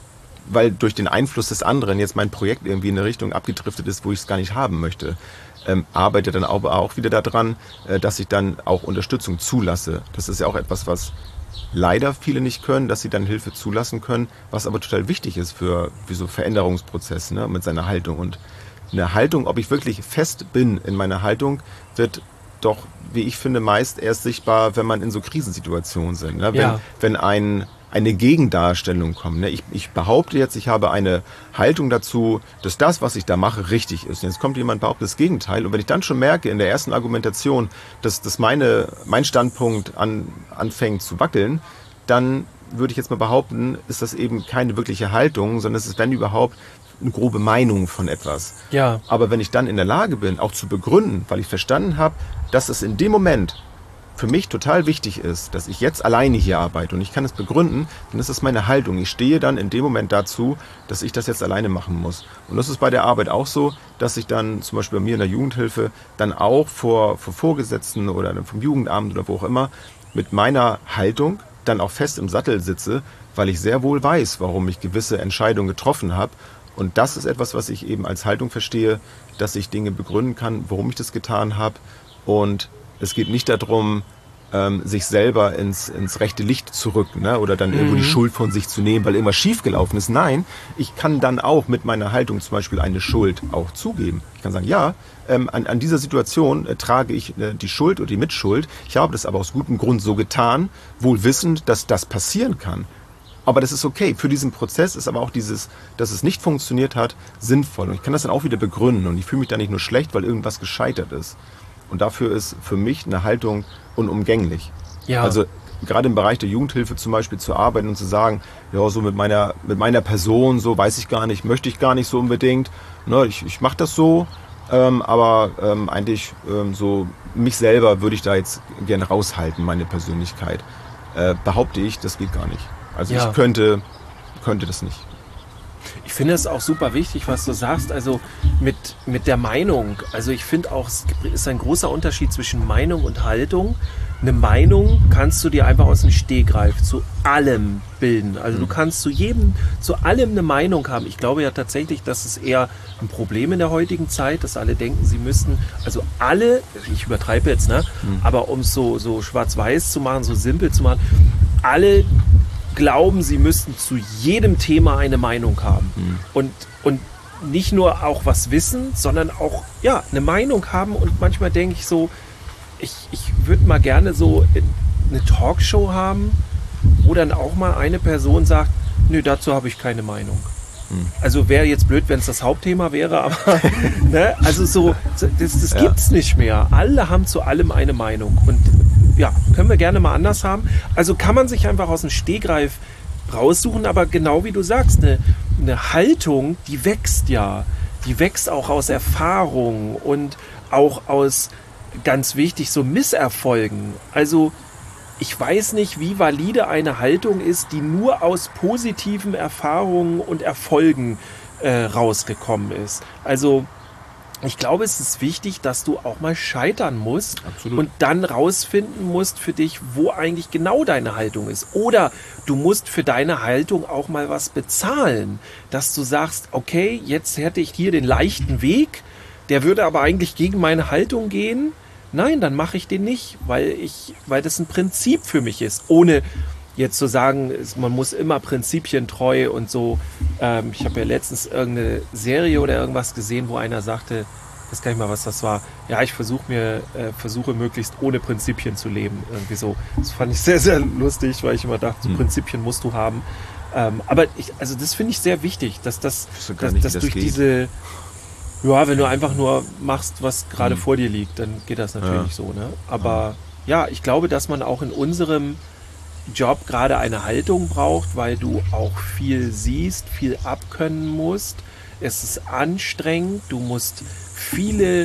weil durch den Einfluss des anderen jetzt mein Projekt irgendwie in eine Richtung abgedriftet ist, wo ich es gar nicht haben möchte. Ähm, arbeite dann aber auch wieder daran, äh, dass ich dann auch Unterstützung zulasse. Das ist ja auch etwas, was leider viele nicht können, dass sie dann Hilfe zulassen können, was aber total wichtig ist für, für so Veränderungsprozesse, ne, mit seiner Haltung. Und eine Haltung, ob ich wirklich fest bin in meiner Haltung, wird doch, wie ich finde, meist erst sichtbar, wenn man in so Krisensituationen sind. Ne? Wenn, ja. wenn ein eine Gegendarstellung kommt. Ne? Ich, ich behaupte jetzt, ich habe eine Haltung dazu, dass das, was ich da mache, richtig ist. Und jetzt kommt jemand, behauptet das Gegenteil. Und wenn ich dann schon merke in der ersten Argumentation, dass, dass meine, mein Standpunkt an, anfängt zu wackeln, dann würde ich jetzt mal behaupten, ist das eben keine wirkliche Haltung, sondern es ist, wenn überhaupt, eine grobe Meinung von etwas. Ja. Aber wenn ich dann in der Lage bin, auch zu begründen, weil ich verstanden habe, dass es in dem Moment für mich total wichtig ist, dass ich jetzt alleine hier arbeite und ich kann es begründen, dann ist das meine Haltung. Ich stehe dann in dem Moment dazu, dass ich das jetzt alleine machen muss. Und das ist bei der Arbeit auch so, dass ich dann zum Beispiel bei mir in der Jugendhilfe dann auch vor, vor Vorgesetzten oder vom Jugendamt oder wo auch immer mit meiner Haltung dann auch fest im Sattel sitze, weil ich sehr wohl weiß, warum ich gewisse Entscheidungen getroffen habe. Und das ist etwas, was ich eben als Haltung verstehe, dass ich Dinge begründen kann, warum ich das getan habe. Und es geht nicht darum, ähm, sich selber ins, ins rechte Licht zu rücken, ne? Oder dann mhm. irgendwo die Schuld von sich zu nehmen, weil irgendwas schiefgelaufen ist. Nein, ich kann dann auch mit meiner Haltung zum Beispiel eine Schuld auch zugeben. Ich kann sagen, ja, ähm, an, an dieser Situation äh, trage ich äh, die Schuld oder die Mitschuld. Ich habe das aber aus gutem Grund so getan, wohl wissend, dass das passieren kann. Aber das ist okay. Für diesen Prozess ist aber auch dieses, dass es nicht funktioniert hat, sinnvoll. Und ich kann das dann auch wieder begründen. Und ich fühle mich da nicht nur schlecht, weil irgendwas gescheitert ist. Und dafür ist für mich eine Haltung unumgänglich. Ja. Also gerade im Bereich der Jugendhilfe zum Beispiel zu arbeiten und zu sagen, ja, so mit meiner, mit meiner Person, so weiß ich gar nicht, möchte ich gar nicht so unbedingt. Ne, ich ich mache das so, ähm, aber ähm, eigentlich ähm, so mich selber würde ich da jetzt gerne raushalten, meine Persönlichkeit. Äh, behaupte ich, das geht gar nicht. Also ja. ich könnte, könnte das nicht. Ich finde es auch super wichtig, was du sagst, also mit, mit der Meinung. Also ich finde auch, es ist ein großer Unterschied zwischen Meinung und Haltung. Eine Meinung kannst du dir einfach aus dem Stegreif zu allem bilden. Also du kannst zu jedem, zu allem eine Meinung haben. Ich glaube ja tatsächlich, das ist eher ein Problem in der heutigen Zeit, dass alle denken, sie müssten, also alle, ich übertreibe jetzt, ne, mhm. aber um es so, so schwarz-weiß zu machen, so simpel zu machen, alle glauben, sie müssten zu jedem Thema eine Meinung haben. Mhm. Und, und nicht nur auch was wissen, sondern auch ja, eine Meinung haben. Und manchmal denke ich so, ich, ich würde mal gerne so eine Talkshow haben, wo dann auch mal eine Person sagt, nö, dazu habe ich keine Meinung. Mhm. Also wäre jetzt blöd, wenn es das Hauptthema wäre, aber ne, also so, das, das ja. gibt's nicht mehr. Alle haben zu allem eine Meinung. Und ja, können wir gerne mal anders haben. Also kann man sich einfach aus dem Stegreif raussuchen, aber genau wie du sagst, eine, eine Haltung, die wächst ja. Die wächst auch aus Erfahrung und auch aus, ganz wichtig, so Misserfolgen. Also ich weiß nicht, wie valide eine Haltung ist, die nur aus positiven Erfahrungen und Erfolgen äh, rausgekommen ist. Also ich glaube, es ist wichtig, dass du auch mal scheitern musst. Absolut. Und dann rausfinden musst für dich, wo eigentlich genau deine Haltung ist. Oder du musst für deine Haltung auch mal was bezahlen, dass du sagst, okay, jetzt hätte ich hier den leichten Weg, der würde aber eigentlich gegen meine Haltung gehen. Nein, dann mache ich den nicht, weil ich, weil das ein Prinzip für mich ist, ohne jetzt zu sagen, es- man muss immer prinzipientreu und so. Ähm, ich habe ja letztens irgendeine Serie oder irgendwas gesehen, wo einer sagte, ich weiß gar nicht mal, was das war. Ja, ich versuche mir, äh, versuche möglichst ohne Prinzipien zu leben. Irgendwie so. Das fand ich sehr, sehr lustig, weil ich immer dachte, so Hm. Prinzipien musst du haben. Ähm, aber ich, also das finde ich sehr wichtig, dass das, Ich wüsste gar dass, nicht, wie dass das durch geht. diese, ja, wenn du einfach nur machst, was gerade Hm. vor dir liegt, dann geht das natürlich Ja. so, ne? Aber ja, ich glaube, dass man auch in unserem Job gerade eine Haltung braucht, weil du auch viel siehst, viel abkönnen musst. Es ist anstrengend, du musst viele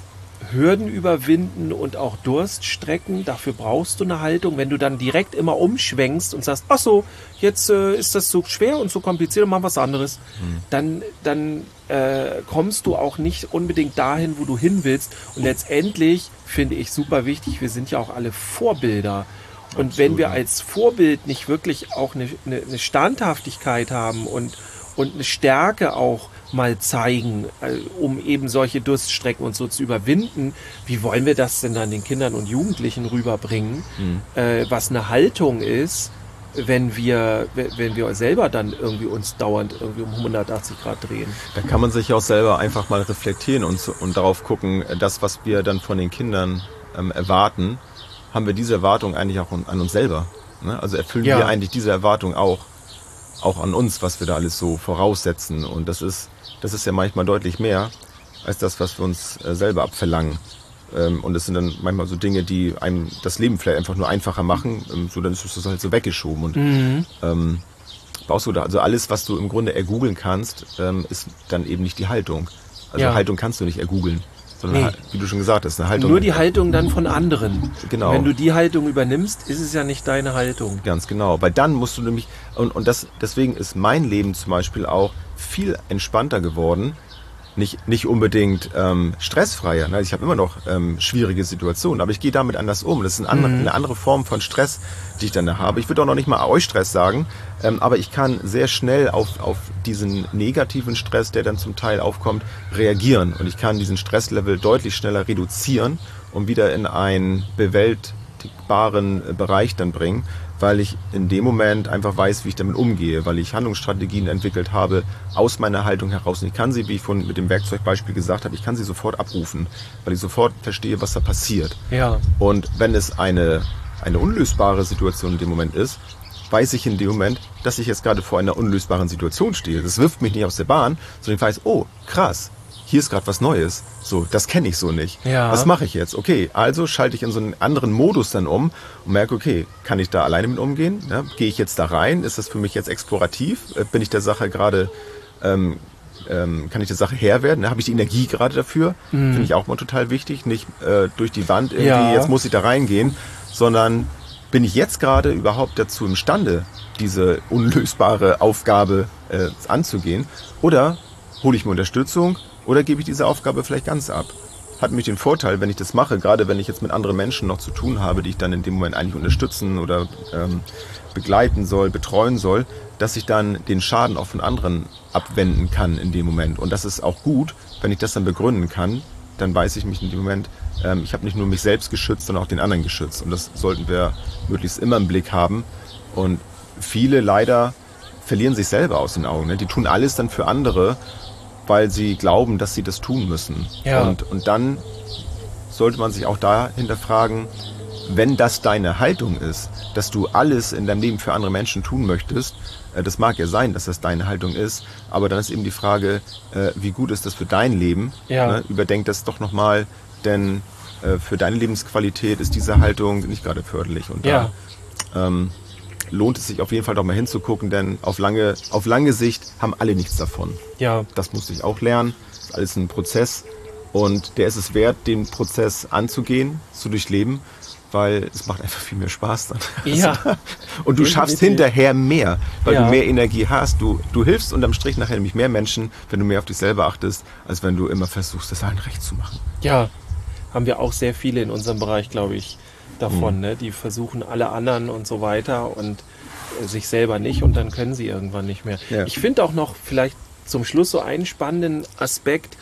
Hürden überwinden und auch Durststrecken. Dafür brauchst du eine Haltung. Wenn du dann direkt immer umschwenkst und sagst, ach so, jetzt äh, ist das so schwer und so kompliziert und machen was anderes, Hm. dann, dann äh, kommst du auch nicht unbedingt dahin, wo du hin willst. Und letztendlich finde ich super wichtig, wir sind ja auch alle Vorbilder. Und Absolut, wenn wir ja. als Vorbild nicht wirklich auch eine, eine, eine Standhaftigkeit haben und, und eine Stärke auch mal zeigen, äh, um eben solche Durststrecken und so zu überwinden, wie wollen wir das denn dann den Kindern und Jugendlichen rüberbringen, Hm. äh, was eine Haltung ist, wenn wir, wenn wir selber dann irgendwie uns dauernd irgendwie um hundertachtzig Grad drehen. Da kann man sich auch selber einfach mal reflektieren und, so- und darauf gucken, das, was wir dann von den Kindern ähm, erwarten, haben wir diese Erwartung eigentlich auch an, an uns selber. Ne? Also erfüllen Ja. wir eigentlich diese Erwartung auch, auch an uns, was wir da alles so voraussetzen. Und das ist, das ist ja manchmal deutlich mehr als das, was wir uns äh, selber abverlangen. Ähm, und das sind dann manchmal so Dinge, die einem das Leben vielleicht einfach nur einfacher machen. Ähm, so dann ist es halt so weggeschoben. Und Mhm. ähm, brauchst du da, also alles, was du im Grunde ergoogeln kannst, ähm, ist dann eben nicht die Haltung. Also Ja. Haltung kannst du nicht ergoogeln, sondern Nee. ha- wie du schon gesagt hast, eine Haltung. Nur die Haltung dann von anderen. Genau. Wenn du die Haltung übernimmst, ist es ja nicht deine Haltung. Ganz genau, weil dann musst du nämlich, und, und das, deswegen ist mein Leben zum Beispiel auch viel entspannter geworden. Nicht, nicht unbedingt ähm, stressfreier. Ne? Ich habe immer noch ähm, schwierige Situationen, aber ich gehe damit anders um. Das ist eine andere, Mhm. eine andere Form von Stress, die ich dann da habe. Ich würde auch noch nicht mal Eustress sagen, ähm, aber ich kann sehr schnell auf, auf diesen negativen Stress, der dann zum Teil aufkommt, reagieren. Und ich kann diesen Stresslevel deutlich schneller reduzieren und wieder in einen bewältigbaren äh, Bereich dann bringen, weil ich in dem Moment einfach weiß, wie ich damit umgehe, weil ich Handlungsstrategien entwickelt habe aus meiner Haltung heraus. Und ich kann sie, wie ich vorhin mit dem Werkzeugbeispiel gesagt habe, ich kann sie sofort abrufen, weil ich sofort verstehe, was da passiert. Ja. Und wenn es eine, eine unlösbare Situation in dem Moment ist, weiß ich in dem Moment, dass ich jetzt gerade vor einer unlösbaren Situation stehe. Das wirft mich nicht aus der Bahn, sondern ich weiß, oh, krass, hier ist gerade was Neues. So, das kenne ich so nicht. Ja. Was mache ich jetzt? Okay, also schalte ich in so einen anderen Modus dann um und merke, okay, kann ich da alleine mit umgehen? Ja, gehe ich jetzt da rein? Ist das für mich jetzt explorativ? Äh, Bin ich der Sache gerade, ähm, ähm, kann ich der Sache Herr werden? Habe ich die Energie gerade dafür? Mhm. Finde ich auch mal total wichtig. Nicht äh, durch die Wand irgendwie, Ja. jetzt muss ich da reingehen, sondern bin ich jetzt gerade überhaupt dazu imstande, diese unlösbare Aufgabe äh, anzugehen? Oder hole ich mir Unterstützung oder gebe ich diese Aufgabe vielleicht ganz ab? Hat nämlich den Vorteil, wenn ich das mache, gerade wenn ich jetzt mit anderen Menschen noch zu tun habe, die ich dann in dem Moment eigentlich unterstützen oder ähm, begleiten soll, betreuen soll, dass ich dann den Schaden auch von anderen abwenden kann in dem Moment. Und das ist auch gut, wenn ich das dann begründen kann, dann weiß ich mich in dem Moment, ähm, ich habe nicht nur mich selbst geschützt, sondern auch den anderen geschützt. Und das sollten wir möglichst immer im Blick haben. Und viele leider verlieren sich selber aus den Augen. Ne? Die tun alles dann für andere, weil sie glauben, dass sie das tun müssen. Ja. Und, und dann sollte man sich auch da hinterfragen, wenn das deine Haltung ist, dass du alles in deinem Leben für andere Menschen tun möchtest, äh, das mag ja sein, dass das deine Haltung ist, aber dann ist eben die Frage, äh, wie gut ist das für dein Leben? Ja. Ne? Überdenk das doch nochmal, denn äh, für deine Lebensqualität ist diese Haltung nicht gerade förderlich. Und Ja. da ähm, lohnt es sich auf jeden Fall doch mal hinzugucken, denn auf lange, auf lange Sicht haben alle nichts davon. Ja. Das musste ich auch lernen. Das ist alles ein Prozess. Und der ist es wert, den Prozess anzugehen, zu durchleben, weil es macht einfach viel mehr Spaß dann. Ja. Und du schaffst Definitiv. hinterher mehr, weil Ja. du mehr Energie hast. Du, du hilfst unterm Strich nachher nämlich mehr Menschen, wenn du mehr auf dich selber achtest, als wenn du immer versuchst, das allen recht zu machen. Ja, haben wir auch sehr viele in unserem Bereich, glaube ich, davon. Mhm. Ne? Die versuchen alle anderen und so weiter und äh, sich selber nicht und dann können sie irgendwann nicht mehr. Ja. Ich finde auch noch vielleicht zum Schluss so einen spannenden Aspekt,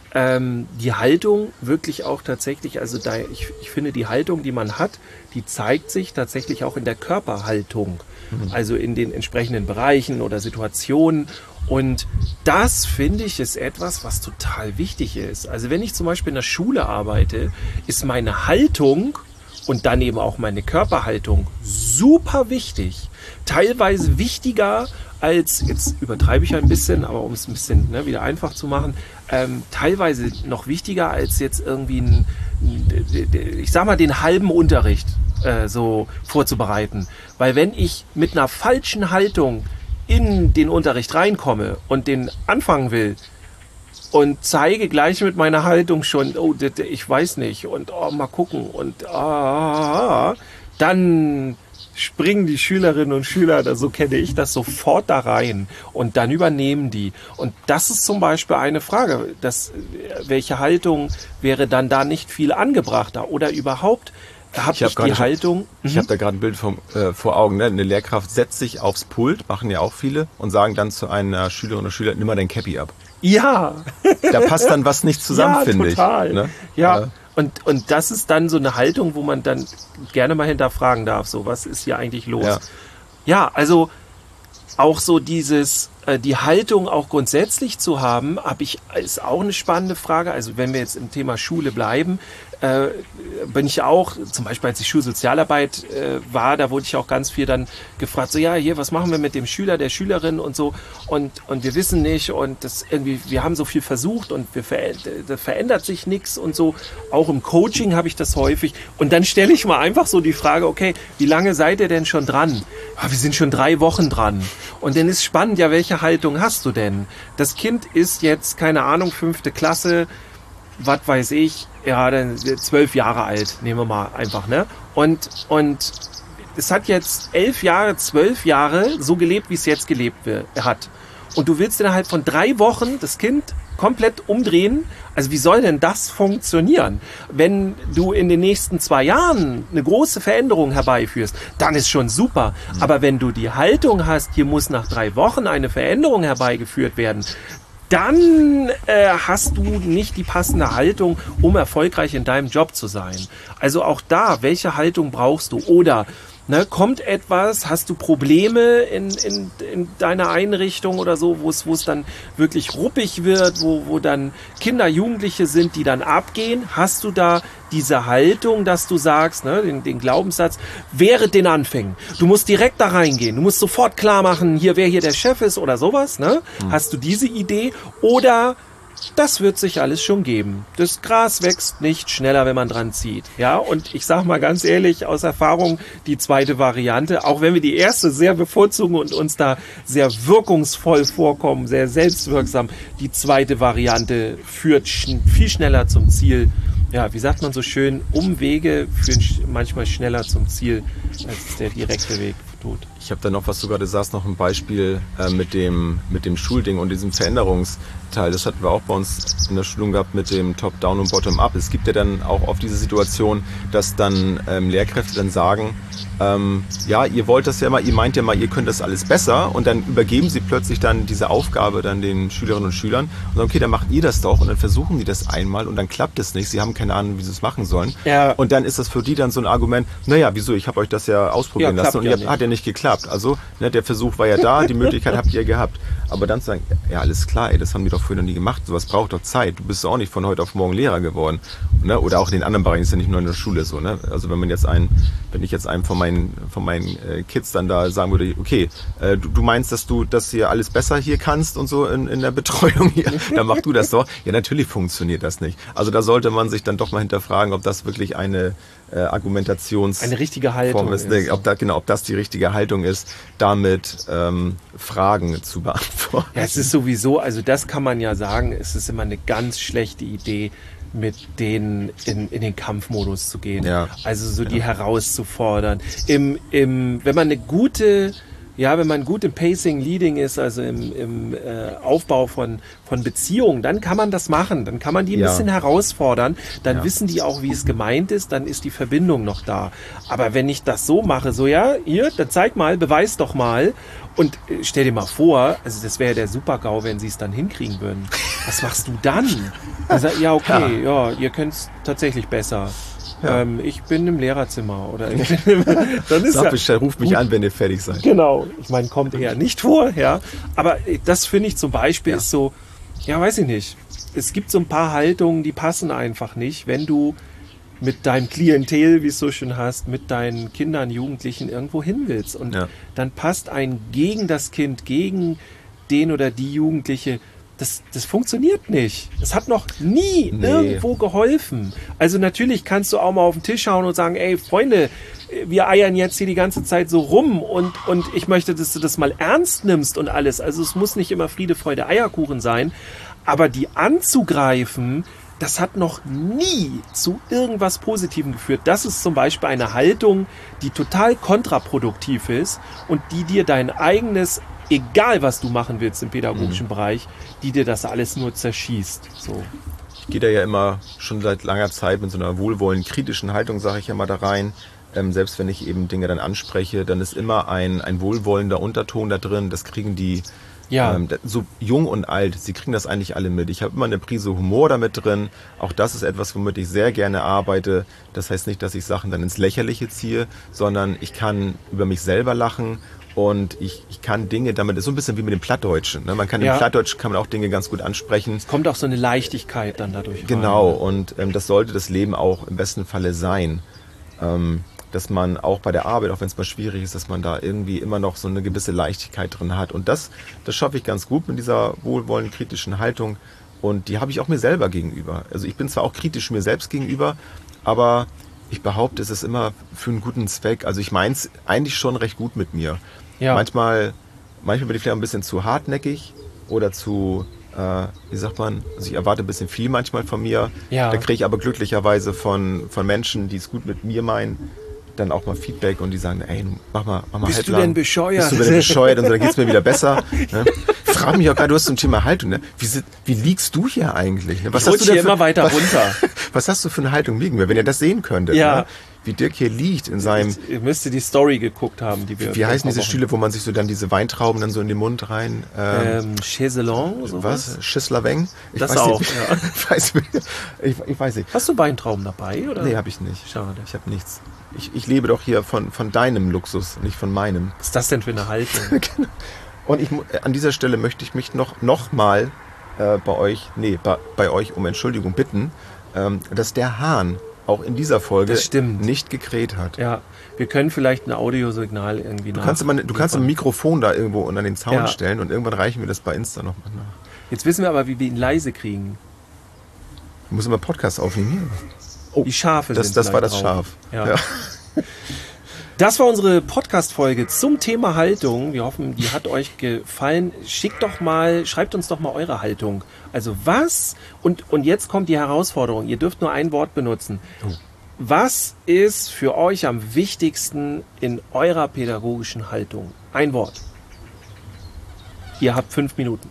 ähm, die Haltung wirklich auch tatsächlich, also da, ich, ich finde die Haltung, die man hat, die zeigt sich tatsächlich auch in der Körperhaltung, mhm. also in den entsprechenden Bereichen oder Situationen. Und das, finde ich, ist etwas, was total wichtig ist. Also wenn ich zum Beispiel in der Schule arbeite, ist meine Haltung und dann eben auch meine Körperhaltung super wichtig. Teilweise wichtiger als, jetzt übertreibe ich ein bisschen, aber um es ein bisschen ne, wieder einfach zu machen, ähm, teilweise noch wichtiger als jetzt irgendwie ein, ich sag mal, den halben Unterricht äh, so vorzubereiten. Weil wenn ich mit einer falschen Haltung in den Unterricht reinkomme und den anfangen will und zeige gleich mit meiner Haltung schon, oh, ich weiß nicht und oh, mal gucken und ah, dann springen die Schülerinnen und Schüler, so kenne ich das, sofort da rein und dann übernehmen die. Und das ist zum Beispiel eine Frage, dass, welche Haltung wäre dann da nicht viel angebrachter oder überhaupt habe ich, ich hab die Haltung... Ich habe da gerade ein Bild vom, äh, vor Augen. Ne? Eine Lehrkraft setzt sich aufs Pult, machen ja auch viele, und sagen dann zu einer Schülerin oder Schüler, nimm mal dein Cappy ab. Ja. Da passt dann was nicht zusammen, ja, finde ich. Total. Ne? Ja, äh. und, und das ist dann so eine Haltung, wo man dann gerne mal hinterfragen darf, so, was ist hier eigentlich los? Ja, ja also auch so dieses, äh, die Haltung auch grundsätzlich zu haben, habe ich, ist auch eine spannende Frage. Also wenn wir jetzt im Thema Schule bleiben, äh, bin ich auch, zum Beispiel als ich Schulsozialarbeit äh, war, da wurde ich auch ganz viel dann gefragt, so ja, hier, was machen wir mit dem Schüler, der Schülerin und so, und, und wir wissen nicht und das irgendwie, wir haben so viel versucht und wir ver- da verändert sich nichts und so. Auch im Coaching habe ich das häufig und dann stelle ich mal einfach so die Frage, okay, wie lange seid ihr denn schon dran? Ah, wir sind schon drei Wochen dran. Und dann ist spannend, ja, welche Haltung hast du denn? Das Kind ist jetzt, keine Ahnung, fünfte Klasse, was weiß ich, ja, dann zwölf Jahre alt, nehmen wir mal einfach, ne? Und, und es hat jetzt elf Jahre, zwölf Jahre so gelebt, wie es jetzt gelebt wird, hat. Und du willst innerhalb von drei Wochen das Kind komplett umdrehen. Also wie soll denn das funktionieren? Wenn du in den nächsten zwei Jahren eine große Veränderung herbeiführst, dann ist schon super. Mhm. Aber wenn du die Haltung hast, hier muss nach drei Wochen eine Veränderung herbeigeführt werden, dann äh, hast du nicht die passende Haltung, um erfolgreich in deinem Job zu sein. Also auch da, welche Haltung brauchst du? Oder ne, kommt etwas, hast du Probleme in, in, in deiner Einrichtung oder so, wo es wo es dann wirklich ruppig wird, wo, wo dann Kinder, Jugendliche sind, die dann abgehen? Hast du da diese Haltung, dass du sagst, ne, den, den Glaubenssatz, während den Anfängen, du musst direkt da reingehen, du musst sofort klar machen, hier, wer hier der Chef ist oder sowas, ne? Mhm. Hast du diese Idee? Oder das wird sich alles schon geben. Das Gras wächst nicht schneller, wenn man dran zieht. Ja, und ich sag mal ganz ehrlich, aus Erfahrung, die zweite Variante, auch wenn wir die erste sehr bevorzugen und uns da sehr wirkungsvoll vorkommen, sehr selbstwirksam, die zweite Variante führt sch- viel schneller zum Ziel. Ja, wie sagt man so schön, Umwege führen sch- manchmal schneller zum Ziel, als der direkte Weg tut. Ich habe da noch, was du gerade sagst, noch ein Beispiel äh, mit dem mit dem Schulding und diesem Veränderungsteil. Das hatten wir auch bei uns in der Schulung gehabt mit dem Top-Down und Bottom-Up. Es gibt ja dann auch oft diese Situation, dass dann ähm, Lehrkräfte dann sagen, ähm, ja, ihr wollt das ja mal, ihr meint ja mal, ihr könnt das alles besser, und dann übergeben sie plötzlich dann diese Aufgabe dann den Schülerinnen und Schülern und sagen, okay, dann macht ihr das doch, und dann versuchen die das einmal und dann klappt es nicht. Sie haben keine Ahnung, wie sie es machen sollen. Ja. Und dann ist das für die dann so ein Argument, naja, wieso, ich habe euch das ja ausprobieren ja, lassen und ja ihr habt, hat ja nicht geklappt. Also ne, der Versuch war ja da, die Möglichkeit habt ihr gehabt. Aber dann zu sagen, ja, alles klar, ey, das haben die doch früher noch nie gemacht. Sowas braucht doch Zeit. Du bist auch nicht von heute auf morgen Lehrer geworden. Ne? Oder auch in den anderen Bereichen, ist ja nicht nur in der Schule so. Ne? Also wenn man jetzt einen, wenn ich jetzt einem von meinen, von meinen äh, Kids dann da sagen würde, okay, äh, du, du meinst, dass du das hier alles besser hier kannst und so in, in der Betreuung hier, dann mach du das doch. Ja, natürlich funktioniert das nicht. Also da sollte man sich dann doch mal hinterfragen, ob das wirklich eine äh, Argumentations eine richtige Haltung ist. ist. Ob da, genau, ob das die richtige Haltung ist, damit ähm, Fragen zu beantworten. Ja, es ist sowieso, also das kann man ja sagen, es ist immer eine ganz schlechte Idee, mit denen in, in den Kampfmodus zu gehen. Ja. Also so die ja. herauszufordern. Im, im, wenn man eine gute, ja, wenn man gut im Pacing, Leading ist, also im, im äh, Aufbau von, von Beziehungen, dann kann man das machen. Dann kann man die ein ja. bisschen herausfordern. Dann ja. wissen die auch, wie es gemeint ist. Dann ist die Verbindung noch da. Aber wenn ich das so mache, so ja, hier, dann zeig mal, beweis doch mal. Und äh, stell dir mal vor, also das wäre der Super-GAU, wenn sie es dann hinkriegen würden. was machst du dann? Dann sag, ja, okay, ja, ja ihr könnt es tatsächlich besser. Ja. Ähm, ich bin im Lehrerzimmer. Oder ich bin im, dann ist Sag ja, Bescheid, ruft mich gut an, wenn ihr fertig seid. Genau, ich meine, kommt eher nicht vor, ja. Aber das finde ich zum Beispiel ja. ist so, ja, weiß ich nicht. Es gibt so ein paar Haltungen, die passen einfach nicht, wenn du mit deinem Klientel, wie es so schön heißt, mit deinen Kindern, Jugendlichen irgendwo hin willst. Und ja. dann passt ein gegen das Kind, gegen den oder die Jugendliche. Das, das funktioniert nicht. Das hat noch nie nee. irgendwo geholfen. Also natürlich kannst du auch mal auf den Tisch hauen und sagen, ey Freunde, wir eiern jetzt hier die ganze Zeit so rum und, und ich möchte, dass du das mal ernst nimmst und alles. Also es muss nicht immer Friede, Freude, Eierkuchen sein. Aber die anzugreifen, das hat noch nie zu irgendwas Positivem geführt. Das ist zum Beispiel eine Haltung, die total kontraproduktiv ist und die dir dein eigenes, egal was du machen willst im pädagogischen mhm. Bereich, die dir das alles nur zerschießt. So. Ich gehe da ja immer schon seit langer Zeit mit so einer wohlwollend kritischen Haltung, sage ich ja mal, da rein. Ähm, selbst wenn ich eben Dinge dann anspreche, dann ist immer ein, ein wohlwollender Unterton da drin. Das kriegen die Ja. Ähm, so jung und alt, sie kriegen das eigentlich alle mit. Ich habe immer eine Prise Humor damit drin. Auch das ist etwas, womit ich sehr gerne arbeite. Das heißt nicht, dass ich Sachen dann ins Lächerliche ziehe, sondern ich kann über mich selber lachen und ich, ich kann Dinge damit, das ist so ein bisschen wie mit dem Plattdeutschen. Ne? Man kann ja. im Plattdeutsch kann man auch Dinge ganz gut ansprechen. Es kommt auch so eine Leichtigkeit dann dadurch. Genau, rein. Und ähm, das sollte das Leben auch im besten Falle sein. Ähm, dass man auch bei der Arbeit, auch wenn es mal schwierig ist, dass man da irgendwie immer noch so eine gewisse Leichtigkeit drin hat. Und das, das schaffe ich ganz gut mit dieser wohlwollend kritischen Haltung. Und die habe ich auch mir selber gegenüber. Also ich bin zwar auch kritisch mir selbst gegenüber, aber ich behaupte, es ist immer für einen guten Zweck. Also ich meine es eigentlich schon recht gut mit mir. Ja. Manchmal, manchmal bin ich vielleicht ein bisschen zu hartnäckig oder zu, äh, wie sagt man, also ich erwarte ein bisschen viel manchmal von mir. Ja. Da kriege ich aber glücklicherweise von, von Menschen, die es gut mit mir meinen, dann auch mal Feedback und die sagen, ey, mach mal, mach mal Bist Halblang. du denn bescheuert? Bist du denn bescheuert? Und so, dann geht's mir wieder besser. Ne? Frag mich auch gerade, du hast zum Thema Haltung, ne? Wie, wie liegst du hier eigentlich? Ne? Was ich rutsche hier für, immer weiter was, runter. Was hast du für eine Haltung liegen? Wenn ihr das sehen könntet, ja. ne? Wie Dirk hier liegt in seinem... Ihr müsst die Story geguckt haben, die wir... Wie heißen diese Stühle, wo man sich so dann diese Weintrauben dann so in den Mund rein... Ähm, Chaiselong? Was? Schislaveng? Ich das weiß auch, nicht. Ja. ich, weiß, ich, ich weiß nicht. Hast du Weintrauben dabei, oder? Nee, habe ich nicht. Schade. Ich habe nichts. Ich, ich lebe doch hier von, von deinem Luxus, nicht von meinem. Was ist das denn für eine Haltung? Und ich, an dieser Stelle möchte ich mich noch, noch mal äh, bei euch, nee, bei, bei euch um Entschuldigung bitten, ähm, dass der Hahn auch in dieser Folge nicht gekräht hat. Ja, wir können vielleicht ein Audiosignal irgendwie Du nach. kannst, immer, du kannst ein Mikrofon da irgendwo unter den Zaun ja. stellen und irgendwann reichen wir das bei Insta nochmal nach. Jetzt wissen wir aber, wie wir ihn leise kriegen. Du musst immer Podcast aufnehmen. Oh, die Schafe das, sind Das war das drauf. Schaf. Ja. Ja. Das war unsere Podcast-Folge zum Thema Haltung. Wir hoffen, die hat euch gefallen. Schickt doch mal, schreibt uns doch mal eure Haltung. Also was, und, und jetzt kommt die Herausforderung, ihr dürft nur ein Wort benutzen. Oh. Was ist für euch am wichtigsten in eurer pädagogischen Haltung? Ein Wort. Ihr habt fünf Minuten.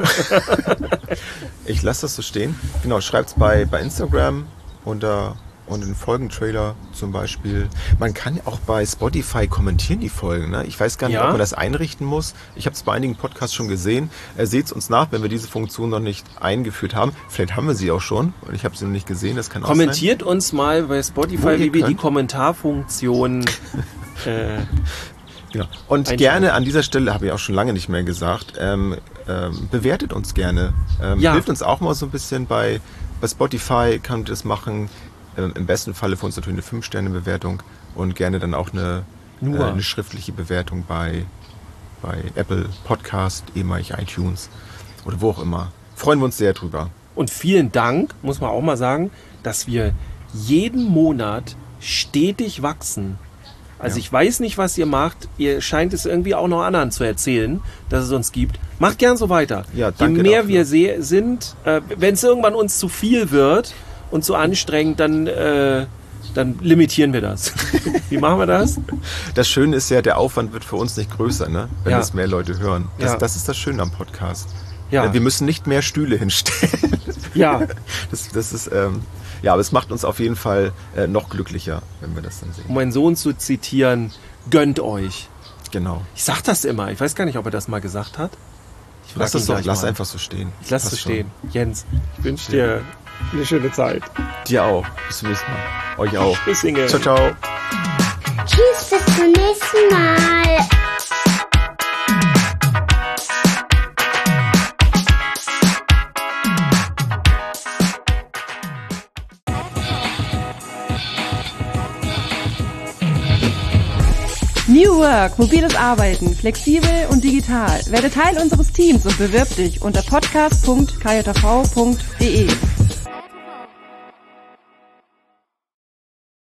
Ich lasse das so stehen. Genau, schreibt es bei, bei Instagram unter... Und den Folgentrailer zum Beispiel. Man kann auch bei Spotify kommentieren, die Folgen. Ne? Ich weiß gar nicht, ja. ob man das einrichten muss. Ich habe es bei einigen Podcasts schon gesehen. Äh, Seht es uns nach, wenn wir diese Funktion noch nicht eingeführt haben. Vielleicht haben wir sie auch schon. Und ich habe sie noch nicht gesehen. Das kann Kommentiert auch sein. uns mal bei Spotify, wie wir die Kommentarfunktion äh, genau. Und gerne an dieser Stelle, habe ich auch schon lange nicht mehr gesagt, ähm, ähm, bewertet uns gerne. Ähm, ja. Hilft uns auch mal so ein bisschen bei, bei Spotify, kann man das machen. Im besten Falle für uns natürlich eine fünf Sterne Bewertung und gerne dann auch eine, äh, eine schriftliche Bewertung bei, bei Apple Podcast, ehemalig iTunes oder wo auch immer. Freuen wir uns sehr drüber. Und vielen Dank, muss man auch mal sagen, dass wir jeden Monat stetig wachsen. Also ja. ich weiß nicht, was ihr macht. Ihr scheint es irgendwie auch noch anderen zu erzählen, dass es uns gibt. Macht gern so weiter. Ja, danke Je mehr dafür. wir se- sind, äh, wenn es irgendwann uns zu viel wird, und so anstrengend, dann, äh, dann limitieren wir das. Wie machen wir das? Das Schöne ist ja, der Aufwand wird für uns nicht größer, ne? Wenn ja. es mehr Leute hören. Das, ja. das ist das Schöne am Podcast. Ja. Wir müssen nicht mehr Stühle hinstellen. Ja. Das, das ist, ähm, ja, aber es macht uns auf jeden Fall äh, noch glücklicher, wenn wir das dann sehen. Um meinen Sohn zu zitieren, gönnt euch. Genau. Ich sag das immer. Ich weiß gar nicht, ob er das mal gesagt hat. Ich Lass ihn das doch, gleich lass mal. einfach so stehen. Ich lass Passt es stehen. Jens, ich wünsche dir eine schöne Zeit. Dir auch. Bis zum nächsten Mal. Euch auch. Tschüss, Inge. Ciao, ciao. Tschüss, bis zum nächsten Mal. New Work, mobiles Arbeiten, flexibel und digital. Werde Teil unseres Teams und bewirb dich unter podcast punkt k j v punkt d e.